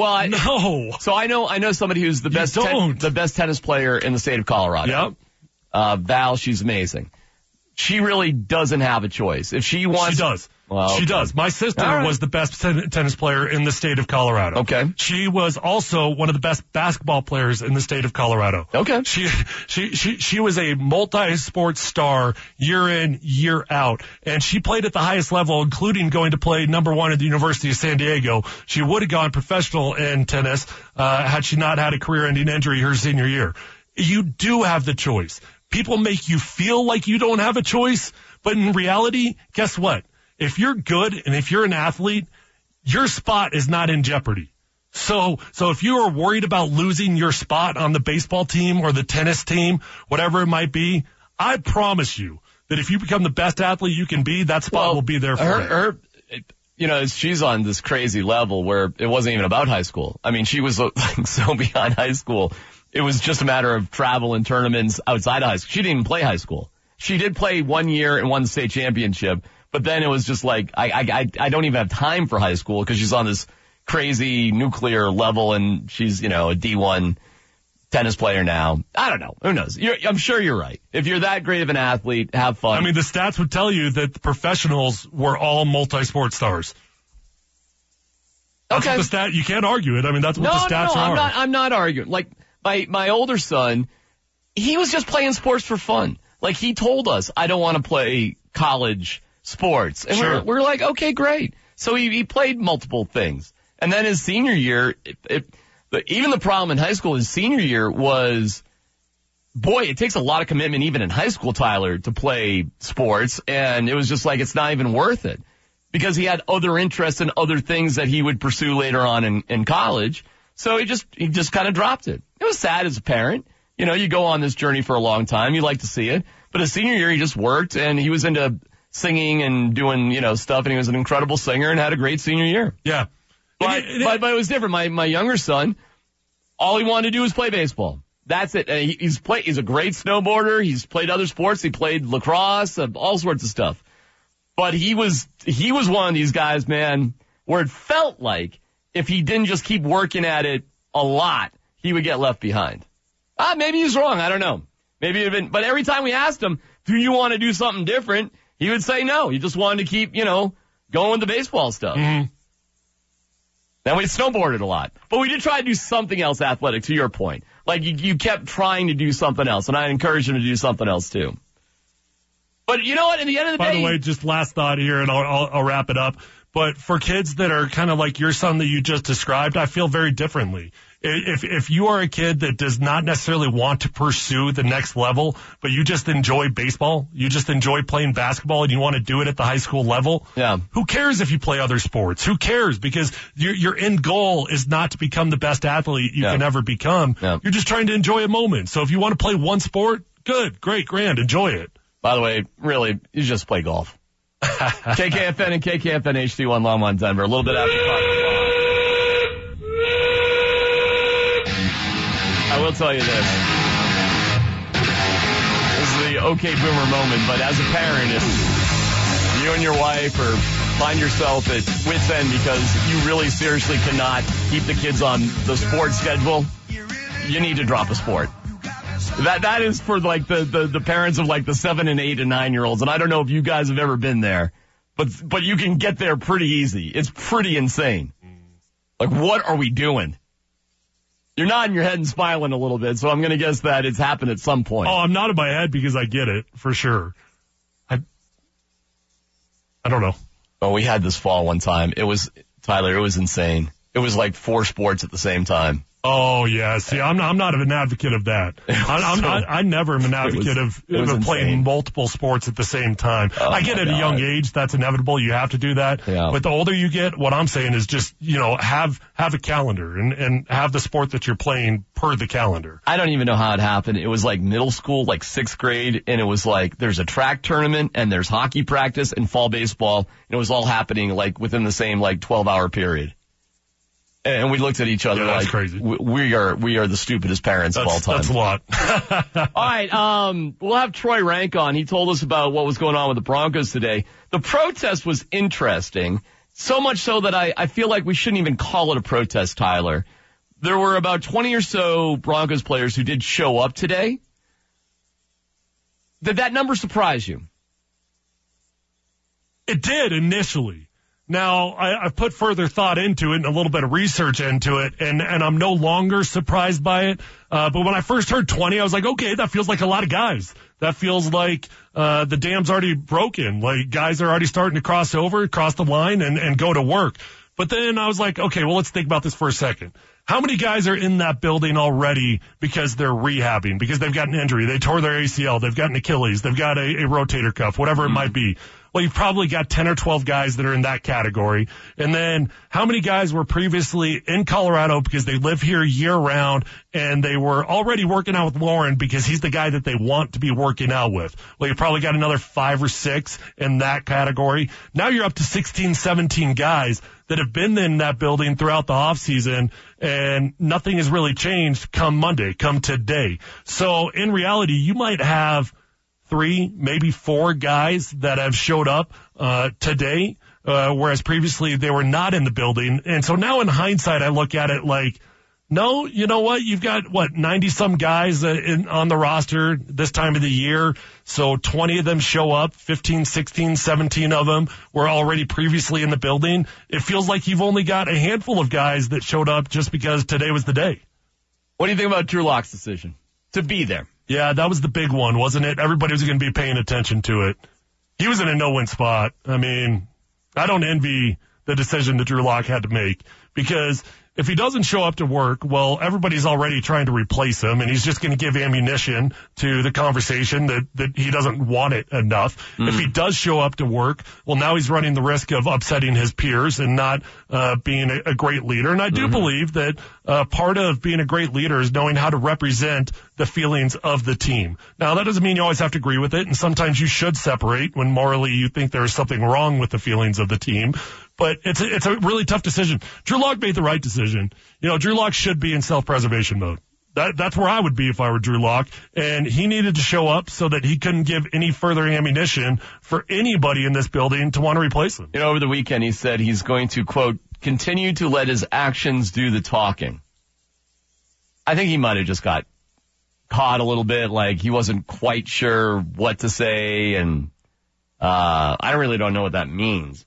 No. So I know somebody who's the best tennis player in the state of Colorado. Yep. Val, she's amazing. She really doesn't have a choice. If she wants, she does. Well, okay. She does. My sister was the best tennis player in the state of Colorado. Okay. She was also one of the best basketball players in the state of Colorado. Okay. She was a multi-sport star year in, year out. And she played at the highest level, including going to play number 1 at the University of San Diego. She would have gone professional in tennis, had she not had a career-ending injury her senior year. You do have the choice. People make you feel like you don't have a choice, but in reality, guess what? If you're good and if you're an athlete, your spot is not in jeopardy. So if you are worried about losing your spot on the baseball team or the tennis team, whatever it might be, I promise you that if you become the best athlete you can be, that spot will be there for you. She's on this crazy level where it wasn't even about high school. I mean, she was so beyond high school. It was just a matter of travel and tournaments outside of high school. She didn't even play high school. She did play 1 year and won the state championship. But then it was just like, I don't even have time for high school because she's on this crazy nuclear level and she's, a D1 tennis player now. I don't know. Who knows? I'm sure you're right. If you're that great of an athlete, have fun. I mean, the stats would tell you that the professionals were all multi-sport stars. That's what the stat, you can't argue it. I mean, that's what the stats are. I'm not arguing. Like, my older son, he was just playing sports for fun. Like, he told us, I don't want to play college sports. And we're like, okay, great. So he played multiple things. And then his senior year, even the problem in high school, his senior year was, boy, it takes a lot of commitment even in high school, Tyler, to play sports. And it was just like, it's not even worth it because he had other interests and other things that he would pursue later on in college. So he just kind of dropped it. It was sad as a parent. You know, you go on this journey for a long time. You like to see it. But his senior year, he just worked and he was into singing and doing, stuff. And he was an incredible singer and had a great senior year. Yeah. But it was different. My younger son, all he wanted to do was play baseball. That's it. He's a great snowboarder. He's played other sports. He played lacrosse, all sorts of stuff. But he was one of these guys, man, where it felt like if he didn't just keep working at it a lot, he would get left behind. Maybe he's wrong. I don't know. But every time we asked him, do you want to do something different? He would say no. He just wanted to keep, going with the baseball stuff. Mm-hmm. Then we snowboarded a lot. But we did try to do something else athletic, to your point. Like, you kept trying to do something else, and I encouraged him to do something else, too. But you know what? At the end of the day... By the way, just last thought here, and I'll wrap it up. But for kids that are kind of like your son that you just described, I feel very differently. If you are a kid that does not necessarily want to pursue the next level, but you just enjoy baseball, you just enjoy playing basketball, and you want to do it at the high school level, who cares if you play other sports? Who cares? Because your end goal is not to become the best athlete you can ever become. You're just trying to enjoy a moment. So if you want to play one sport, good, great, grand, enjoy it. By the way, really, you just play golf. KKFN and KKFN HD1 Longmont, Denver. A little bit after 5 o'clock. I will tell you this. This is the okay boomer moment, but as a parent, if you and your wife or find yourself at wit's end because you really seriously cannot keep the kids on the sports schedule, you need to drop a sport. That is for like the parents of like the 7 and 8 and 9-year-olds. And I don't know if you guys have ever been there, but you can get there pretty easy. It's pretty insane. Like, what are we doing? You're nodding your head and smiling a little bit, so I'm going to guess that it's happened at some point. Oh, I'm nodding my head because I get it, for sure. I don't know. Oh, we had this fall one time. It was, Tyler, it was insane. It was like 4 sports at the same time. Oh, yeah. See, I'm not an advocate of that. I never am an advocate of playing multiple sports at the same time. I get at a young age, that's inevitable. You have to do that. Yeah. But the older you get, what I'm saying is just, have a calendar and have the sport that you're playing per the calendar. I don't even know how it happened. It was like middle school, like 6th grade, and it was like there's a track tournament and there's hockey practice and fall baseball, and it was all happening like within the same like 12-hour period. And we looked at each other like crazy. We are the stupidest parents of all time. That's a lot. All right, we'll have Troy Rank on. He told us about what was going on with the Broncos today. The protest was interesting, so much so that I feel like we shouldn't even call it a protest, Tyler. There were about 20 or so Broncos players who did show up today. Did that number surprise you? It did initially. Now, I've put further thought into it and a little bit of research into it, and I'm no longer surprised by it. But when I first heard 20, I was like, okay, that feels like a lot of guys. That feels like the dam's already broken. Like, guys are already starting to cross the line and go to work. But then I was like, okay, well, let's think about this for a second. How many guys are in that building already because they're rehabbing, because they've got an injury, they tore their ACL, they've got an Achilles, they've got a rotator cuff, whatever it might be? Well, you've probably got 10 or 12 guys that are in that category. And then how many guys were previously in Colorado because they live here year round and they were already working out with Lauren because he's the guy that they want to be working out with? Well, you probably got another 5 or 6 in that category. Now you're up to 16, 17 guys that have been in that building throughout the off season, and nothing has really changed come Monday, come today. So in reality, you might have 3, maybe 4 guys that have showed up today, whereas previously they were not in the building. And so now in hindsight, I look at it like, no, you know what? You've got, 90-some guys on the roster this time of the year. So 20 of them show up, 15, 16, 17 of them were already previously in the building. It feels like you've only got a handful of guys that showed up just because today was the day. What do you think about Drew Lock's decision to be there? Yeah, that was the big one, wasn't it? Everybody was going to be paying attention to it. He was in a no-win spot. I mean, I don't envy the decision that Drew Lock had to make, because if he doesn't show up to work, well, everybody's already trying to replace him, and he's just going to give ammunition to the conversation that he doesn't want it enough. If he does show up to work, well, now he's running the risk of upsetting his peers and not being a great leader. And I do believe that part of being a great leader is knowing how to represent the feelings of the team. Now, that doesn't mean you always have to agree with it, and sometimes you should separate when morally you think there's something wrong with the feelings of the team. But it's a really tough decision. Drew Lock made the right decision. Drew Lock should be in self-preservation mode. That's where I would be if I were Drew Lock. And he needed to show up so that he couldn't give any further ammunition for anybody in this building to want to replace him. Over the weekend he said he's going to, quote, continue to let his actions do the talking. I think he might have just got caught a little bit, like he wasn't quite sure what to say, and I really don't know what that means.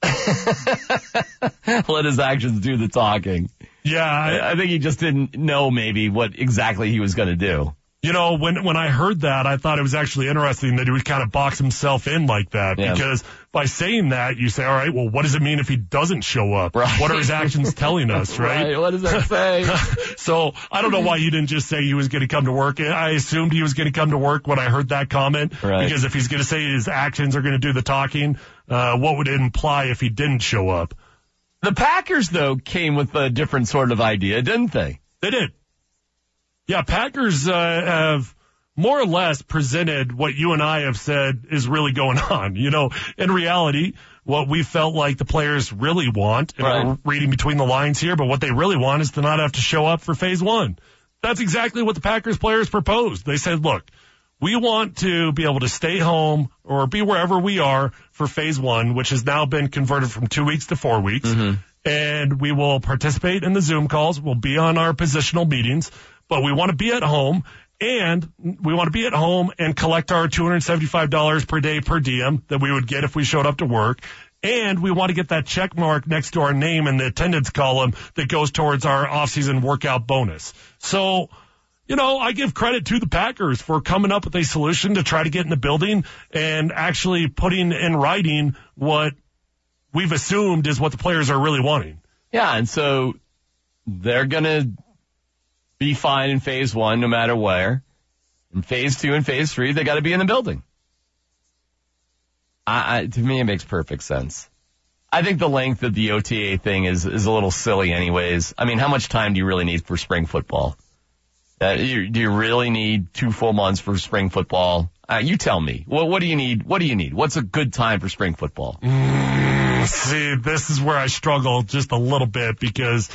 Let his actions do the talking. Yeah. I think he just didn't know maybe what exactly he was going to do. When I heard that, I thought it was actually interesting that he would kind of box himself in like that, because by saying that, you say, all right, well, what does it mean if he doesn't show up? Right. What are his actions telling us, right? What does that say? So I don't know why he didn't just say he was going to come to work. I assumed he was going to come to work when I heard that comment, right. Because if he's going to say his actions are going to do the talking, what would it imply if he didn't show up? The Packers, though, came with a different sort of idea, didn't they? They did. Yeah, Packers have more or less presented what you and I have said is really going on. In reality, what we felt like the players really want, and right. We're reading between the lines here, but what they really want is to not have to show up for phase one. That's exactly what the Packers players proposed. They said, look, we want to be able to stay home or be wherever we are for phase one, which has now been converted from 2 weeks to 4 weeks. And we will participate in the Zoom calls. We'll be on our positional meetings. But we want to be at home, and we want to be at home and collect our $275 per day per diem that we would get if we showed up to work. And we want to get that check mark next to our name in the attendance column that goes towards our off-season workout bonus. So, I give credit to the Packers for coming up with a solution to try to get in the building and actually putting in writing what we've assumed is what the players are really wanting. Yeah, and so they're going to be fine in phase one, no matter where. In phase two and phase three, they got to be in the building. To me, it makes perfect sense. I think the length of the OTA thing is a little silly anyways. I mean, how much time do you really need for spring football? Do you really need 2 full months for spring football? You tell me. What do you need? What do you need? What's a good time for spring football? See, this is where I struggle just a little bit, because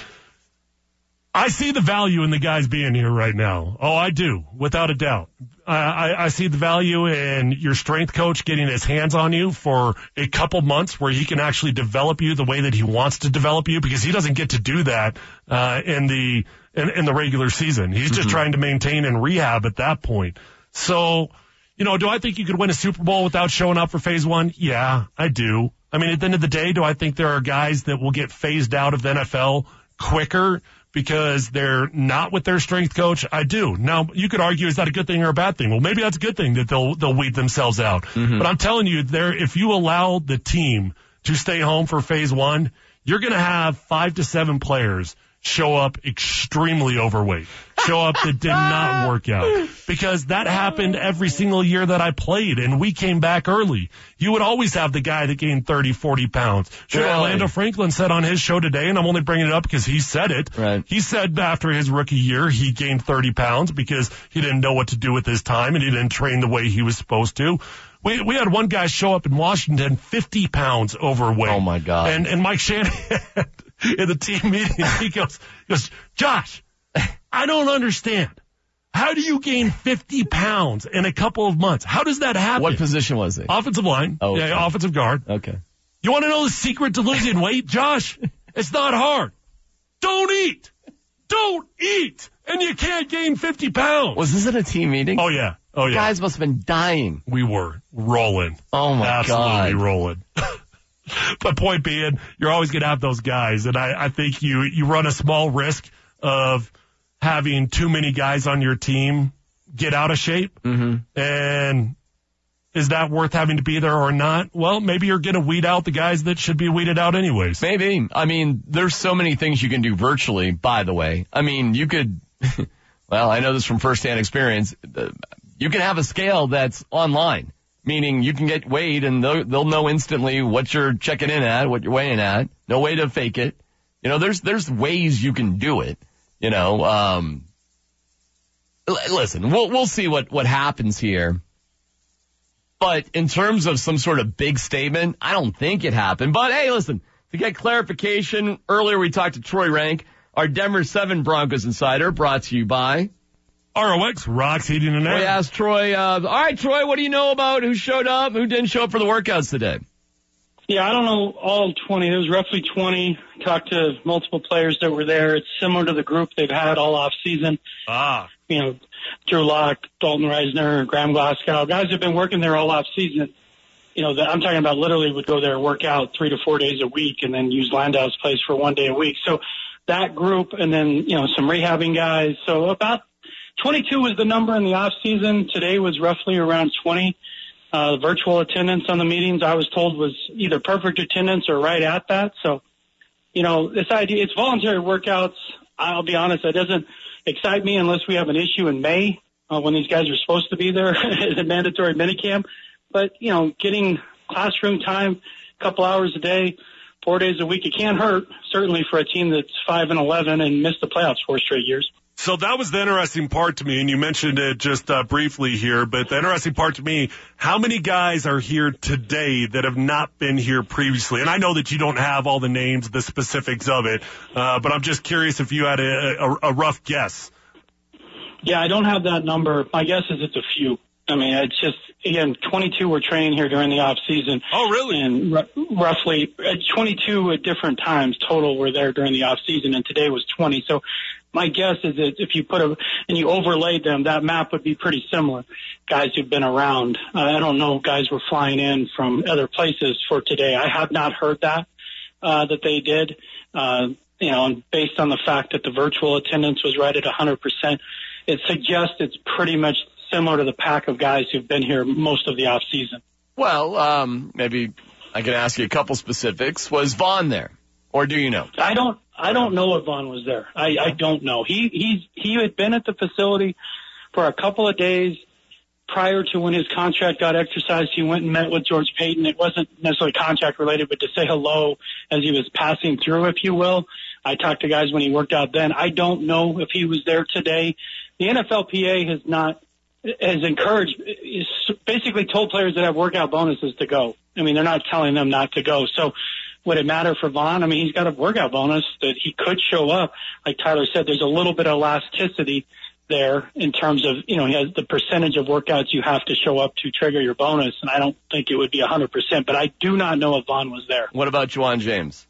I see the value in the guys being here right now. Oh, I do, without a doubt. I see the value in your strength coach getting his hands on you for a couple months where he can actually develop you the way that he wants to develop you, because he doesn't get to do that in the regular season. He's just trying to maintain and rehab at that point. So, do I think you could win a Super Bowl without showing up for phase one? Yeah, I do. I mean, at the end of the day, do I think there are guys that will get phased out of the NFL quicker because they're not with their strength coach? I do. Now, you could argue, is that a good thing or a bad thing? Well, maybe that's a good thing that they'll weed themselves out. But I'm telling you, if you allow the team to stay home for phase one, you're going to have 5 to 7 players show up extremely overweight, show up that did not work out, because that happened every single year that I played, and we came back early. You would always have the guy that gained 30, 40 pounds. Sure, really? Orlando Franklin said on his show today, and I'm only bringing it up because he said it. Right. He said after his rookie year, he gained 30 pounds because he didn't know what to do with his time, and he didn't train the way he was supposed to. We had one guy show up in Washington 50 pounds overweight. Oh, my God. And Mike Shanahan in the team meeting, he goes, Josh, I don't understand. How do you gain 50 pounds in a couple of months? How does that happen? What position was it? Offensive line. Oh, okay. Yeah, offensive guard. Okay. You want to know the secret to losing weight, Josh? It's not hard. Don't eat. Don't eat. And you can't gain 50 pounds. Was this at a team meeting? Oh, yeah. Oh, yeah. Guys must have been dying. We were rolling. Oh, my God. Absolutely rolling. But point being, you're always going to have those guys. And I think you run a small risk of having too many guys on your team get out of shape. And Is that worth having to be there or not? Well, maybe you're going to weed out the guys that should be weeded out anyways. Maybe. I mean, there's so many things you can do virtually, by the way. I mean, you could, well, I know this from firsthand experience. You can have a scale that's online, meaning you can get weighed and they'll know instantly what you're checking in at, what you're weighing at. No way to fake it. You know, there's ways you can do it, you know. Listen, we'll see what happens here. But in terms of some sort of big statement, I don't think it happened. But hey, listen, to get clarification, earlier we talked to Troy Rank, our Denver 7 Broncos insider, brought to you by ROX, Rocks Heating and Air. We asked Troy, all right, Troy, what do you know about who showed up, who didn't show up for the workouts today? Yeah, I don't know all 20. There was roughly 20. Talked to multiple players that were there. It's similar to the group they've had all off season. You know, Drew Lock, Dalton Reisner, Graham Glasgow, guys have been working there all off season. You know, I'm talking about literally would go there and work out 3 to 4 days a week and then use Landau's place for 1 day a week. So that group and then, you know, some rehabbing guys. So about 22 was the number in the off season. Today was roughly around 20. Virtual attendance on the meetings, I was told, was either perfect attendance or right at that. So, you know, this idea, it's voluntary workouts. I'll be honest, that doesn't excite me unless we have an issue in May when these guys are supposed to be there as a mandatory minicamp. But, you know, getting classroom time, a couple hours a day, 4 days a week, it can't hurt, certainly for a team that's 5-11 and missed the playoffs 4 straight years. So that was the interesting part to me, and you mentioned it just briefly here, but the interesting part to me, how many guys are here today that have not been here previously? And I know that you don't have all the names, the specifics of it, but I'm just curious if you had a rough guess. Yeah, I don't have that number. My guess is it's a few. I mean, it's just, again, 22 were training here during the off season. Oh, really? And roughly 22 at different times total were there during the off season, and today was 20. So my guess is that if you and you overlaid them, that map would be pretty similar. Guys who've been around. I don't know guys were flying in from other places for today. I have not heard that they did. You know, and based on the fact that the virtual attendance was right at 100%, it suggests it's pretty much similar to the pack of guys who've been here most of the off season. Well, maybe I can ask you a couple specifics. Was Vaughn there, or do you know? I don't know if Vaughn was there. I don't know. He had been at the facility for a couple of days prior to when his contract got exercised. He went and met with George Payton. It wasn't necessarily contract related, but to say hello as he was passing through, if you will. I talked to guys when he worked out then. I don't know if he was there today. The NFLPA has encouraged, basically told players that have workout bonuses to go. I mean, they're not telling them not to go. So would it matter for Vaughn? I mean, he's got a workout bonus that he could show up. Like Tyler said, there's a little bit of elasticity there in terms of, you know, he has the percentage of workouts you have to show up to trigger your bonus. And I don't think it would be 100%, but I do not know if Vaughn was there. What about Juwan James?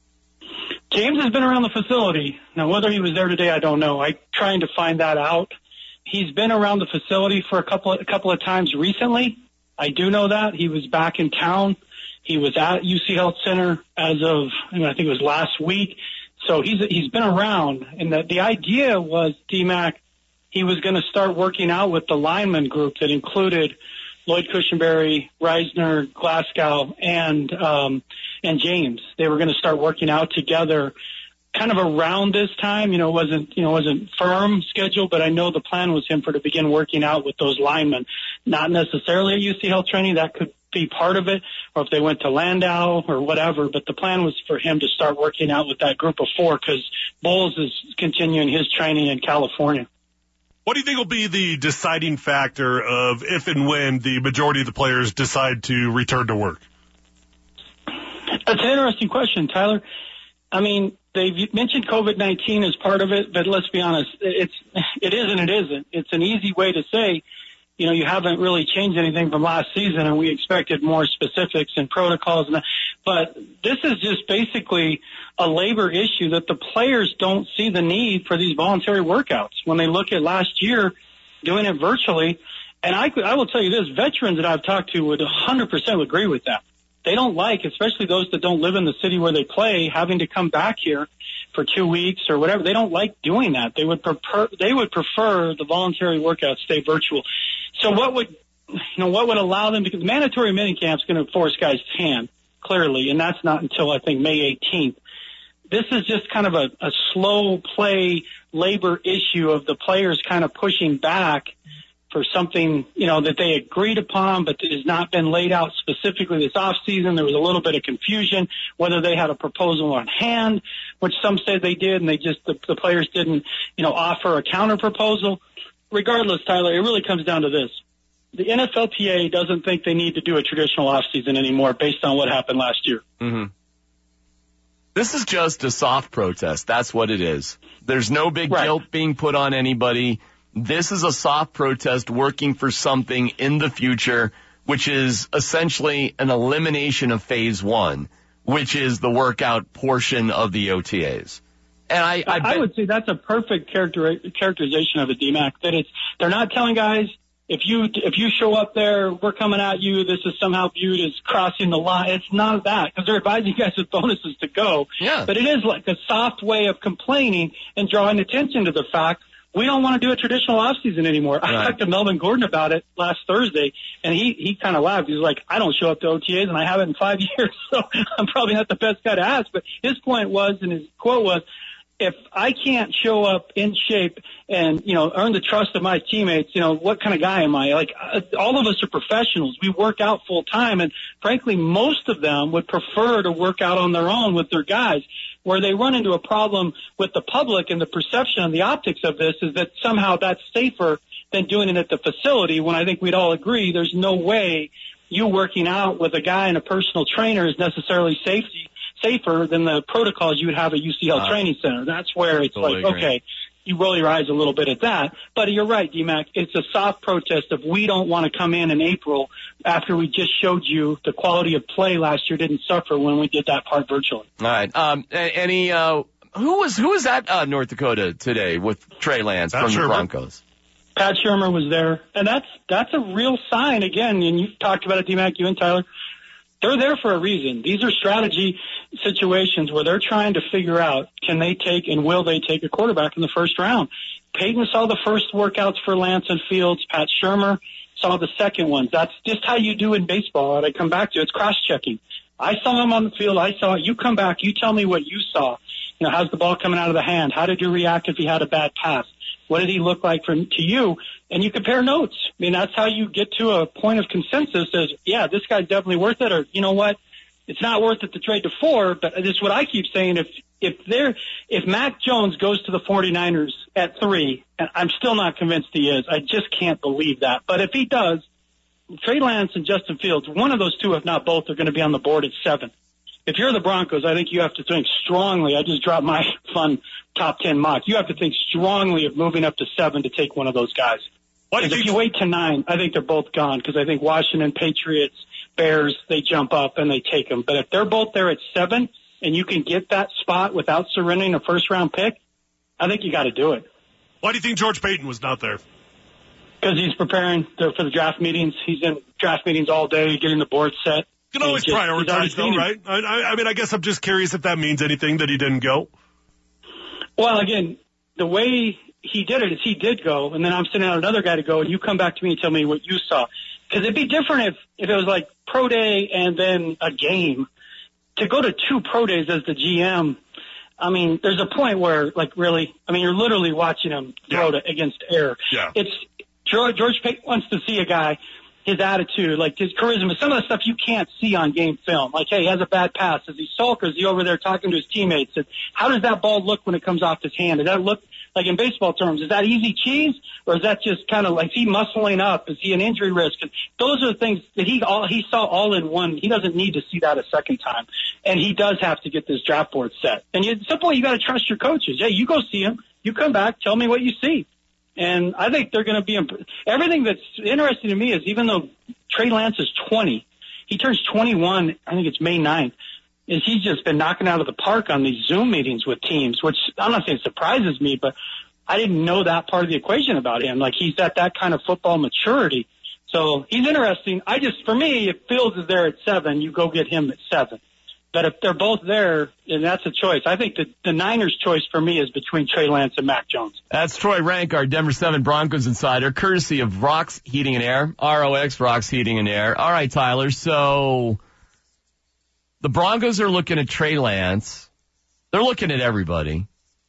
James has been around the facility. Now, whether he was there today, I don't know. I'm trying to find that out. He's been around the facility for a couple of times recently. I do know that. He was back in town. He was at UC Health Center as of, I think it was last week. So he's been around. And the idea was, D-Mac, he was going to start working out with the lineman group that included Lloyd Cushenberry, Reisner, Glasgow, and James. They were going to start working out together kind of around this time. It wasn't firm schedule, but I know the plan was him to begin working out with those linemen. Not necessarily at UC Health training. That could be part of it, or if they went to Landau or whatever. But the plan was for him to start working out with that group of 4 because Bowles is continuing his training in California. What do you think will be the deciding factor of if and when the majority of the players decide to return to work? That's an interesting question, Tyler. I mean, they've mentioned COVID-19 as part of it, but let's be honest, it is and it isn't. It's an easy way to say, you haven't really changed anything from last season, and we expected more specifics and protocols. But this is just basically a labor issue that the players don't see the need for these voluntary workouts when they look at last year doing it virtually. And I will tell you this, veterans that I've talked to would 100% agree with that. They don't like, especially those that don't live in the city where they play, having to come back here for 2 weeks or whatever. They don't like doing that. They would prefer the voluntary workouts stay virtual. So what would what would allow them, because mandatory minicamp is going to force guys' hand, clearly, and that's not until, I think, May 18th. This is just kind of a slow play labor issue of the players kind of pushing back for something, that they agreed upon, but that has not been laid out specifically this offseason. There was a little bit of confusion whether they had a proposal on hand, which some said they did, and the players didn't, offer a counter proposal. Regardless, Tyler, it really comes down to this. The NFLPA doesn't think they need to do a traditional offseason anymore based on what happened last year. Mm-hmm. This is just a soft protest. That's what it is. There's no big guilt being put on anybody. This is a soft protest working for something in the future, which is essentially an elimination of phase one, which is the workout portion of the OTAs. And I would say that's a perfect characterization of it, D-Mac, that they're not telling guys, if you show up there, we're coming at you, this is somehow viewed as crossing the line. It's not that, because they're advising guys with bonuses to go. Yeah. But it is like a soft way of complaining and drawing attention to the fact we don't want to do a traditional offseason anymore. Right. I talked to Melvin Gordon about it last Thursday, and he kind of laughed. He was like, I don't show up to OTAs, and I haven't in 5 years, so I'm probably not the best guy to ask. But his point was, and his quote was, if I can't show up in shape and, earn the trust of my teammates, what kind of guy am I? Like, all of us are professionals. We work out full time. And frankly, most of them would prefer to work out on their own with their guys. Where they run into a problem with the public and the perception and the optics of this is that somehow that's safer than doing it at the facility, when I think we'd all agree there's no way you working out with a guy and a personal trainer is necessarily safer than the protocols you would have at UCL Training Center. That's where it's totally like, okay, you roll your eyes a little bit at that. But you're right, D-Mac. It's a soft protest of we don't want to come in April after we just showed you the quality of play last year didn't suffer when we did that part virtually. All right. Who was at North Dakota today with Trey Lance from the Broncos? Pat Shurmur was there. And that's a real sign, again, and you've talked about it, D-Mac, you and Tyler. They're there for a reason. These are strategy situations where they're trying to figure out, can they take and will they take a quarterback in the first round? Peyton saw the first workouts for Lance and Fields. Pat Shurmur saw the second ones. That's just how you do in baseball. And I come back to it's cross-checking. I saw him on the field. I saw it. You come back. You tell me what you saw. How's the ball coming out of the hand? How did you react if he had a bad pass? What did he look like to you? And you compare notes. I mean, that's how you get to a point of consensus as, yeah, this guy's definitely worth it, or you know what? It's not worth it to trade to 4, but this is what I keep saying. If Mac Jones goes to the 49ers at 3, and I'm still not convinced he is, I just can't believe that. But if he does, Trey Lance and Justin Fields, one of those two, if not both, are going to be on the board at 7. If you're the Broncos, I think you have to think strongly. I just dropped my fun top 10 mock. You have to think strongly of moving up to 7 to take one of those guys. If you wait to 9, I think they're both gone, because I think Washington, Patriots, Bears, they jump up and they take them. But if they're both there at 7 and you can get that spot without surrendering a first-round pick, I think you got to do it. Why do you think George Payton was not there? Because he's preparing for the draft meetings. He's in draft meetings all day, getting the board set. You can always prioritize, though, right? I mean, I guess I'm just curious if that means anything that he didn't go. Well, again, the way he did it is he did go, and then I'm sending out another guy to go, and you come back to me and tell me what you saw. Because it'd be different if it was like pro day and then a game. To go to 2 pro days as the GM, I mean, there's a point where, like, really, I mean, you're literally watching him throw against air. Yeah. It's George Payton wants to see a guy, his attitude, like his charisma, some of the stuff you can't see on game film. Like, hey, he has a bad pass. Is he sulk, or is he over there talking to his teammates? How does that ball look when it comes off his hand? Does that look like, in baseball terms, is that easy cheese, or is that just kind of like, is he muscling up? Is he an injury risk? And those are the things that he saw all in one. He doesn't need to see that a second time. And he does have to get this draft board set. And at some point, you got to trust your coaches. Hey, you go see him. You come back. Tell me what you see. And I think they're going to be everything that's interesting to me is, even though Trey Lance is 20, he turns 21, I think it's May 9th, is he's just been knocking out of the park on these Zoom meetings with teams, which I'm not saying surprises me, but I didn't know that part of the equation about him. Like, he's at that kind of football maturity. So he's interesting. For me, if Fields is there at 7, you go get him at 7. But if they're both there, and that's a choice. I think that the Niners' choice for me is between Trey Lance and Mac Jones. That's Troy Rank, our Denver 7 Broncos insider, courtesy of Rox Heating and Air. ROX, Rox Heating and Air. All right, Tyler, so the Broncos are looking at Trey Lance. They're looking at everybody.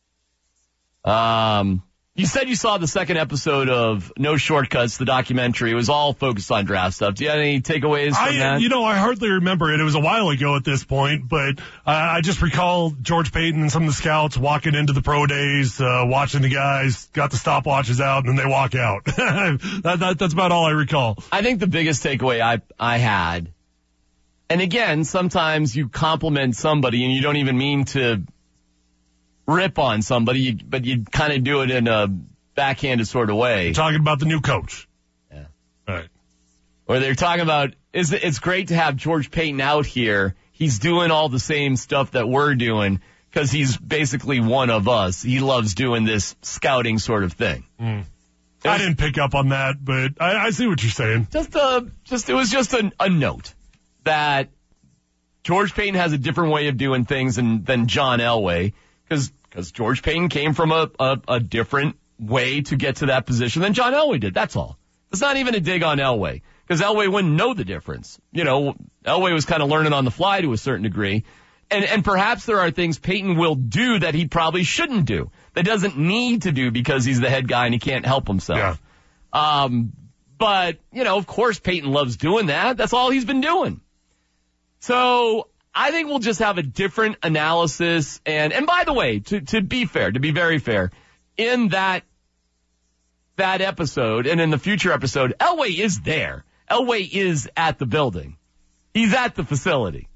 You said you saw the second episode of No Shortcuts, the documentary. It was all focused on draft stuff. Do you have any takeaways from that? I hardly remember it. It was a while ago at this point, but I just recall George Payton and some of the scouts walking into the pro days, watching the guys, got the stopwatches out, and then they walk out. That's about all I recall. I think the biggest takeaway I had, and again, sometimes you compliment somebody and you don't even mean to rip on somebody, but you kind of do it in a backhanded sort of way. You're talking about the new coach. Yeah. All right. Or they're talking about, it's great to have George Payton out here. He's doing all the same stuff that we're doing because he's basically one of us. He loves doing this scouting sort of thing. I didn't pick up on that, but I see what you're saying. It was just a note that George Payton has a different way of doing things than John Elway. Because George Payton came from a different way to get to that position than John Elway did. That's all. It's not even a dig on Elway, because Elway wouldn't know the difference. Elway was kind of learning on the fly to a certain degree. And perhaps there are things Payton will do that he probably shouldn't do, that doesn't need to do because he's the head guy and he can't help himself. Yeah. But, of course Payton loves doing that. That's all he's been doing. So I think we'll just have a different analysis. And by the way, to be fair, to be very fair, in that episode and in the future episode, Elway is there. Elway is at the building. He's at the facility.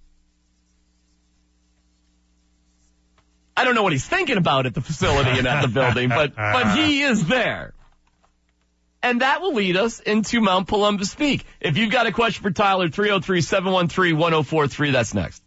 I don't know what he's thinking about at the facility and at the building, but he is there. And that will lead us into Mount Columbus Speak. If you've got a question for Tyler, 303-713-1043, that's next.